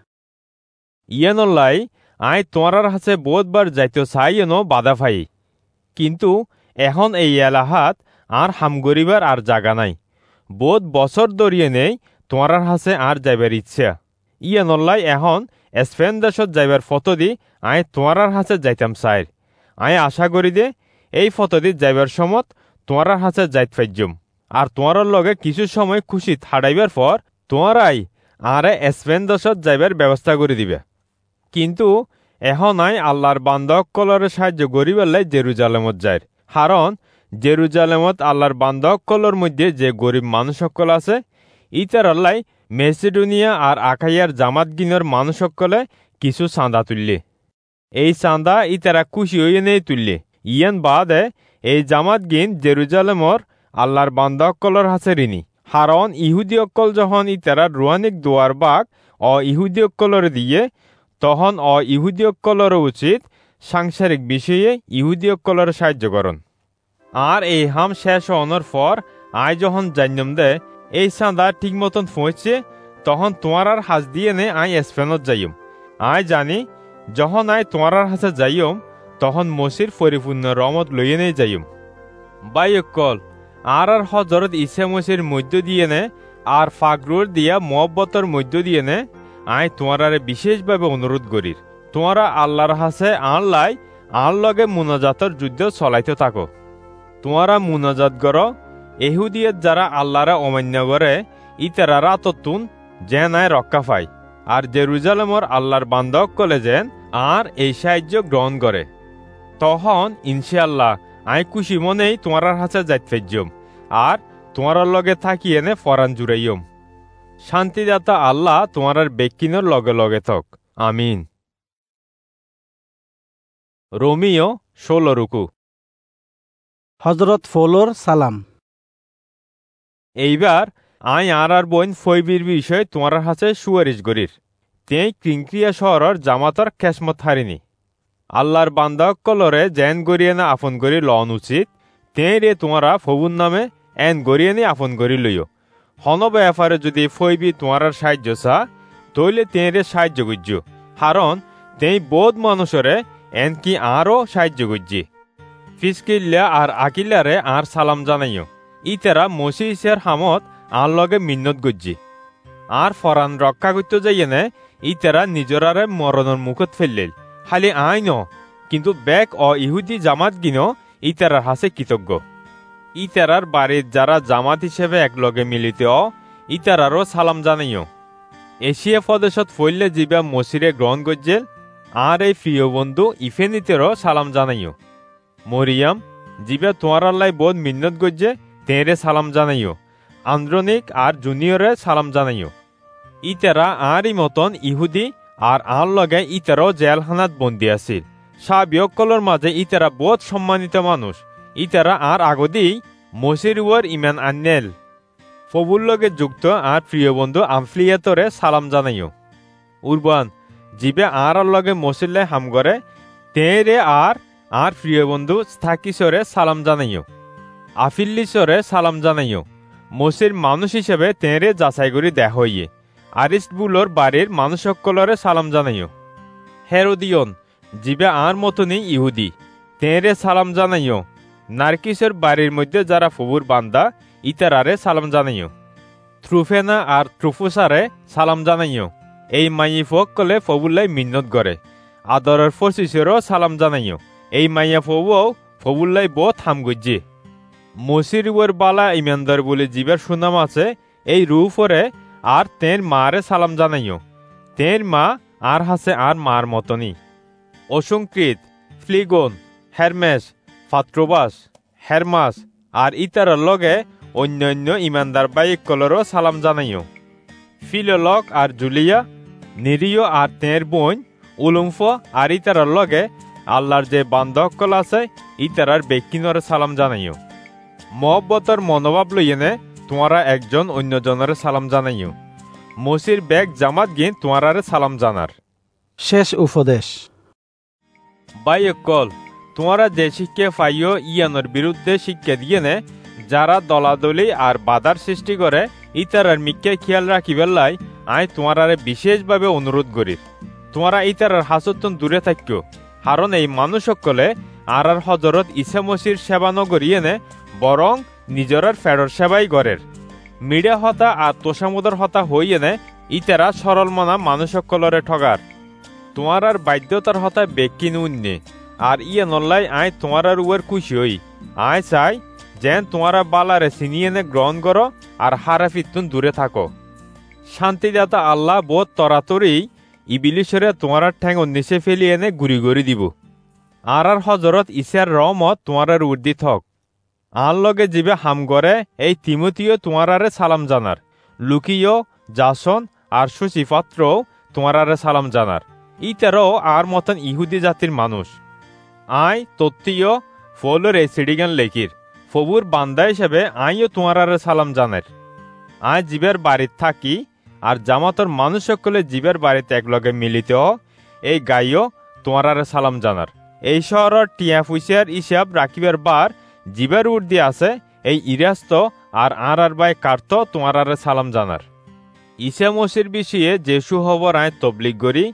ইয়ানল্লাই আই তোমার হাসে বহুতবার যাইতে চাইয়েন বাধা পাই কিন্তু এখন এই এলাহাত আর হামগরিবার আর জাগা নাই বহুত বছর ধরিয়ে নেই তোমার হাসে আর যাইবার ইচ্ছা ইয়ানল্লাই এখন স্পেন দেশত যাইবার ফটো দি আই তোমার হাসে যাইতাম চাই আই আশা করি দে এই ফটো দি যাইবার সমত তোমার হাসে যাইত পাইজম আর তোমার লগে কিছু সময় খুশি থাড়াইবার পর তোমারাই আরে স্পেন দেশত যাইবার ব্যবস্থা করে দিবে কিন্তু এখন আই আল্লাহর বান্ধবসকলর সাহায্য গরিবেলাই জেরুজালেমত যায় কারণ জেরুজালেমত আল্লাহর বান্ধবসকলর মধ্যে যে গরিব মানুষসকল আছে ইতারাল্লাই মেসিডোনিয়া আর আকাইয়ার জামাতগিনর মানুষসকলে কিছু চাঁদা তুললে এই চাঁদা ইতারা খুশি হইয়ে নেই তুললে ইয়ান বাদে এই জামাতগিন জেরুজালেমর আল্লাহর বান্ধবসকলর হাসে ঋণী কারণ ইহুদীসকল যখন ইতারা রুহানিক দোয়ার বাক অ ইহুদীসকলর দিয়ে তখন অ ইহুদীসকলর উচিত সাংসারিক বিষয়ে ইহুদীসকলর সাহায্য করন আর এই হাম শেষ হওয়ার পর আই যখন জানিম দে এই চাঁদা ঠিক মতন পৌঁছে তখন তোমার আর হাজ দিয়ে নে আই স্পেনত যাইম আই জানি যখন আই তোমার হাতে যাইম তখন মসির পরিপূর্ণ রহমত লইয়ে নেই যাইম। বাইকল আর আর হজরত ইসা মসির মধ্য দিয়ে নে আর ফাগরুর দিয়া মহব্বতর মধ্য দিয়ে নে আই তোমার বিশেষভাবে অনুরোধ করির তোমারা আল্লাহর হাসে আন লাই আন লগে মুনাজাতর যুদ্ধ চলাইতে থাকো। তোমারা মুনাজাত গর এহুদিয়ত যারা আল্লাহরে অমান্য করে ইতারারা ততুন যে নাই রক্ষা পায় আর জেরুজালেমর আল্লাহর বান্ধব কলে যেন আর এই সাহায্য গ্রহণ করে। তখন ইনশাআল্লাহ আই খুশি মনেই তোমার হাতে যাইত ফেজম আর তোমার লগে থাকি এনে ফরান জুড়াইম। শান্তিদাতা আল্লাহ তোমার বেকিনের লগে লগে থক। আমিন। রোমিও ষোলো রুকু। হজরত ফৌলোর সালাম। এইবার আই আর আর বোন ফৈবির বিষয়ে তোমার হাতে সুয়ারিশ করির তেই ক্রিংক্রিয়া শহরের জামাতর খেসমত হারিনি। আল্লাহর বান্দা কলরে জেন গড়িয়ে না আপন করি লন উচিত তেই রে তোমারা ফবুর নামে এন গড়িয়ে নি আপন করি লইও। হন ব্যাপারে যদি ফৈবি তোমার সাহায্য চা তৈলে তেই রে সাহায্য করছ কারণ তেই বোধ মানুষরে এন কি আরও সাহায্য করছি। ফিসকিল্লা আর আকিল্লারে আর সালাম জানাইও। ইতারা মসি ইসের হামত আর লগে মিন্নত গজ্জি আর ফরান রক্ষা করতে যাইয়ে নে ইতারা নিজরারে মরণের মুখত ফেললেল খালি আই ন কিন্তু বেক ও ইহুদি জামাত গিনো ইতারার হাসে কৃতজ্ঞ। ইতারার বাড়ির যারা জামাত হিসেবে একলগে মিলিত অ ইতারারও সালাম জানাইও। এশিয়া প্রদেশত ফইলে জিবা মসিরে গ্রহণ গজ্জেল আর এই প্রিয় বন্ধু ইফেনিতেরও সালাম জানাইও। মরিয়াম জিবা তোমার আল্লাহ বোধ মিন্নত গজ্জে তেরে সালাম জানাইও। আন্দ্রনিক আর জুনিয়রে সালাম জানাইও। ইতারা আরই মতন ইহুদি আর আর লগে ইতারাও জেলখানাত বন্দি আছিল। সাবিয়কলর মাঝে ইতারা বোধ সম্মানিত মানুষ। ইতারা আর আগতেই মসির উয়ার ইমান আননেল। ফবুর লগে যুক্ত আর প্রিয় বন্ধু আমফ্লিয়াতরে সালাম জানাইও। উরবান জিবে আর আর লগে মসিল্লে হাম করে তেরে আর আর প্রিয় বন্ধু স্থাকিসরে সালাম জানাইও। আফিল্লিসরে সালাম জানাইও। মসির মানুষ হিসেবে তেরে যাচাই করি দেহ হইয়ে আরিস্টবুলোর বাড়ির মানুষ সকলরে সালাম জানাইও। হেরোদিয়ন জিবে আর মতনই ইহুদি তেরে সালাম জানাইও। নার্কিসের বাড়ির মধ্যে যারা ফবুর বান্দা ইতারারে সালাম জানাইও। থ্রুফেনা আর ট্রুফুসারে সালাম জানাইও। এই মাইয়ে ফোক কলে ফবুল্লাই মিন্নত করে আদরের ফসিসেরও সালাম জানাইও। এই মাইয়া ফবুও ফবুল্লাই বোধ হাম গজ্জি। মসির উয়ার বালা ইমানদার বলে জিবার সুনাম আছে এই রুফরে আর তের মারে সালাম জানাইও। তের মা আর হাসে আর মার মতনই। অসংকৃত ফ্লিগন হেরমেস ফাত্রোবাস হেরমাস আর ইতারার লগে অন্যান্য ইমানদার বাইকলরও সালাম জানাইও। ফিলোলক আর জুলিয়া নিরিয় আর তের বোন উলুমফ আর ইতারার লগে আল্লাহর যে বান্ধকল আছে ইতারার বেকিনরে সালাম জানাইও। মহব্বতর মনোভাব লইয়েনে তোমারা একজন অন্যজনের সালাম জানাইও। মসির বেগ জামাত গিয়ে তোমারারে সালাম জানার। শেষ উপদেশ। বাইকল তোমারা যে শিক্ষা পাইও ইয়ানোর বিরুদ্ধে শিক্ষা দিয়ে নে যারা দলাদলি আর বাধার সৃষ্টি করে ইতারার মিক্কে খেয়াল রাখিবার লাই আই তোমারারে বিশেষভাবে অনুরোধ করির তোমারা ইতারার হাসতন দূরে থাকিও কারণ এই মানুষ সকলে আর আর হজরত ইসা মসির সেবা নগরিয়ে নে বরং নিজরার ফেরর সেবাই গড়ের মিডিয়া হতা আর তোষামুদর হতা হইয়ে নে ইতারা সরল মনা মানুষ সকলরে ঠগার তোমার আর বাধ্যতার হতায় বেকিন উন্নে আর ইয়ে নল্লাই আয় তোমার আর উয়ার খুশি হই আয় চাই যেন তোমারা বালারে চিনিয়ে নে গ্রহণ করো আর হারাফিতুন দূরে থাকো। শান্তিদাতা আল্লাহ বোধ তরাতরি ইবিলিশরে তোমার ঠ্যাং নিচে ফেলিয়ে এনে গুড়ি গুড়ি দিব আর আর হজরত ইসার রহমত তোমার আর উর্দি থক। আর লগে জিবে হাম করে এই তিমুতিও তোমার আরে সালাম জানার। লুকিও জাসন আর সুচিপাত্রও তোমার আরে সালাম জানার। ইতারও আর মতন ইহুদি জাতির মানুষ। আই তত্ত্বীয় ফলোর এই সিডিগান লেখির ফবুর বান্দা হিসেবে আইও তোমার আরে সালাম জানার। আই জীবের বাড়িত থাকি আর জামাতর মানুষ সকলে জীবের বাড়িতে একলগে মিলিত এই গাইও তোমার আরে সালাম জানার। এই শহরের টিয়া ফুসিয়ার হিসাব রাখিবার বার জীবের উর্দি আছে এই ইরাস্ত আর আর আর বাই কার্ত তোমার আরে সালাম জানার। ইসা মসির বিষয়ে যে সুখবর আয় তবলিগ করি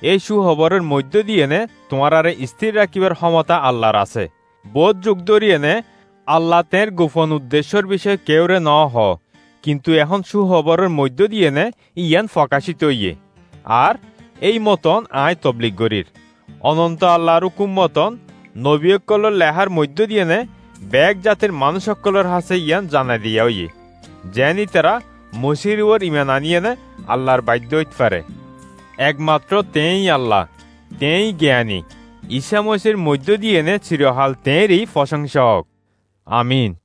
এই সুখবরের মধ্য দিয়ে নে তোমার আরে স্থির রাখিবার ক্ষমতা আল্লাহর আছে। বোধ যুগ ধরিয়ে নে আল্লাহ তের গোপন উদ্দেশ্যের বিষয়ে কেউরে ন হ, কিন্তু এখন সুখবরের মধ্য দিয়ে নে ইয়ান প্রকাশিত ইয়ে। আর এই মতন আয় তবলিগ গরির অনন্ত আল্লাহর হুকুম মতন নবীকলের লেহার মধ্য দিয়ে নে ব্যাগ জাতের মানুষ সকলের হাসে ইয়ান জানা দিয়া ইয়ে, যেনি তারা মসির ওর ইমান আনিয়ে নে আল্লাহর বাধ্য হইতে পারে। একমাত্র তেই আল্লাহ, তেই জ্ঞানী। ঈসা মসির মধ্য দিয়ে নে চিরহাল তেঁরই প্রশংসা হোক। আমিন।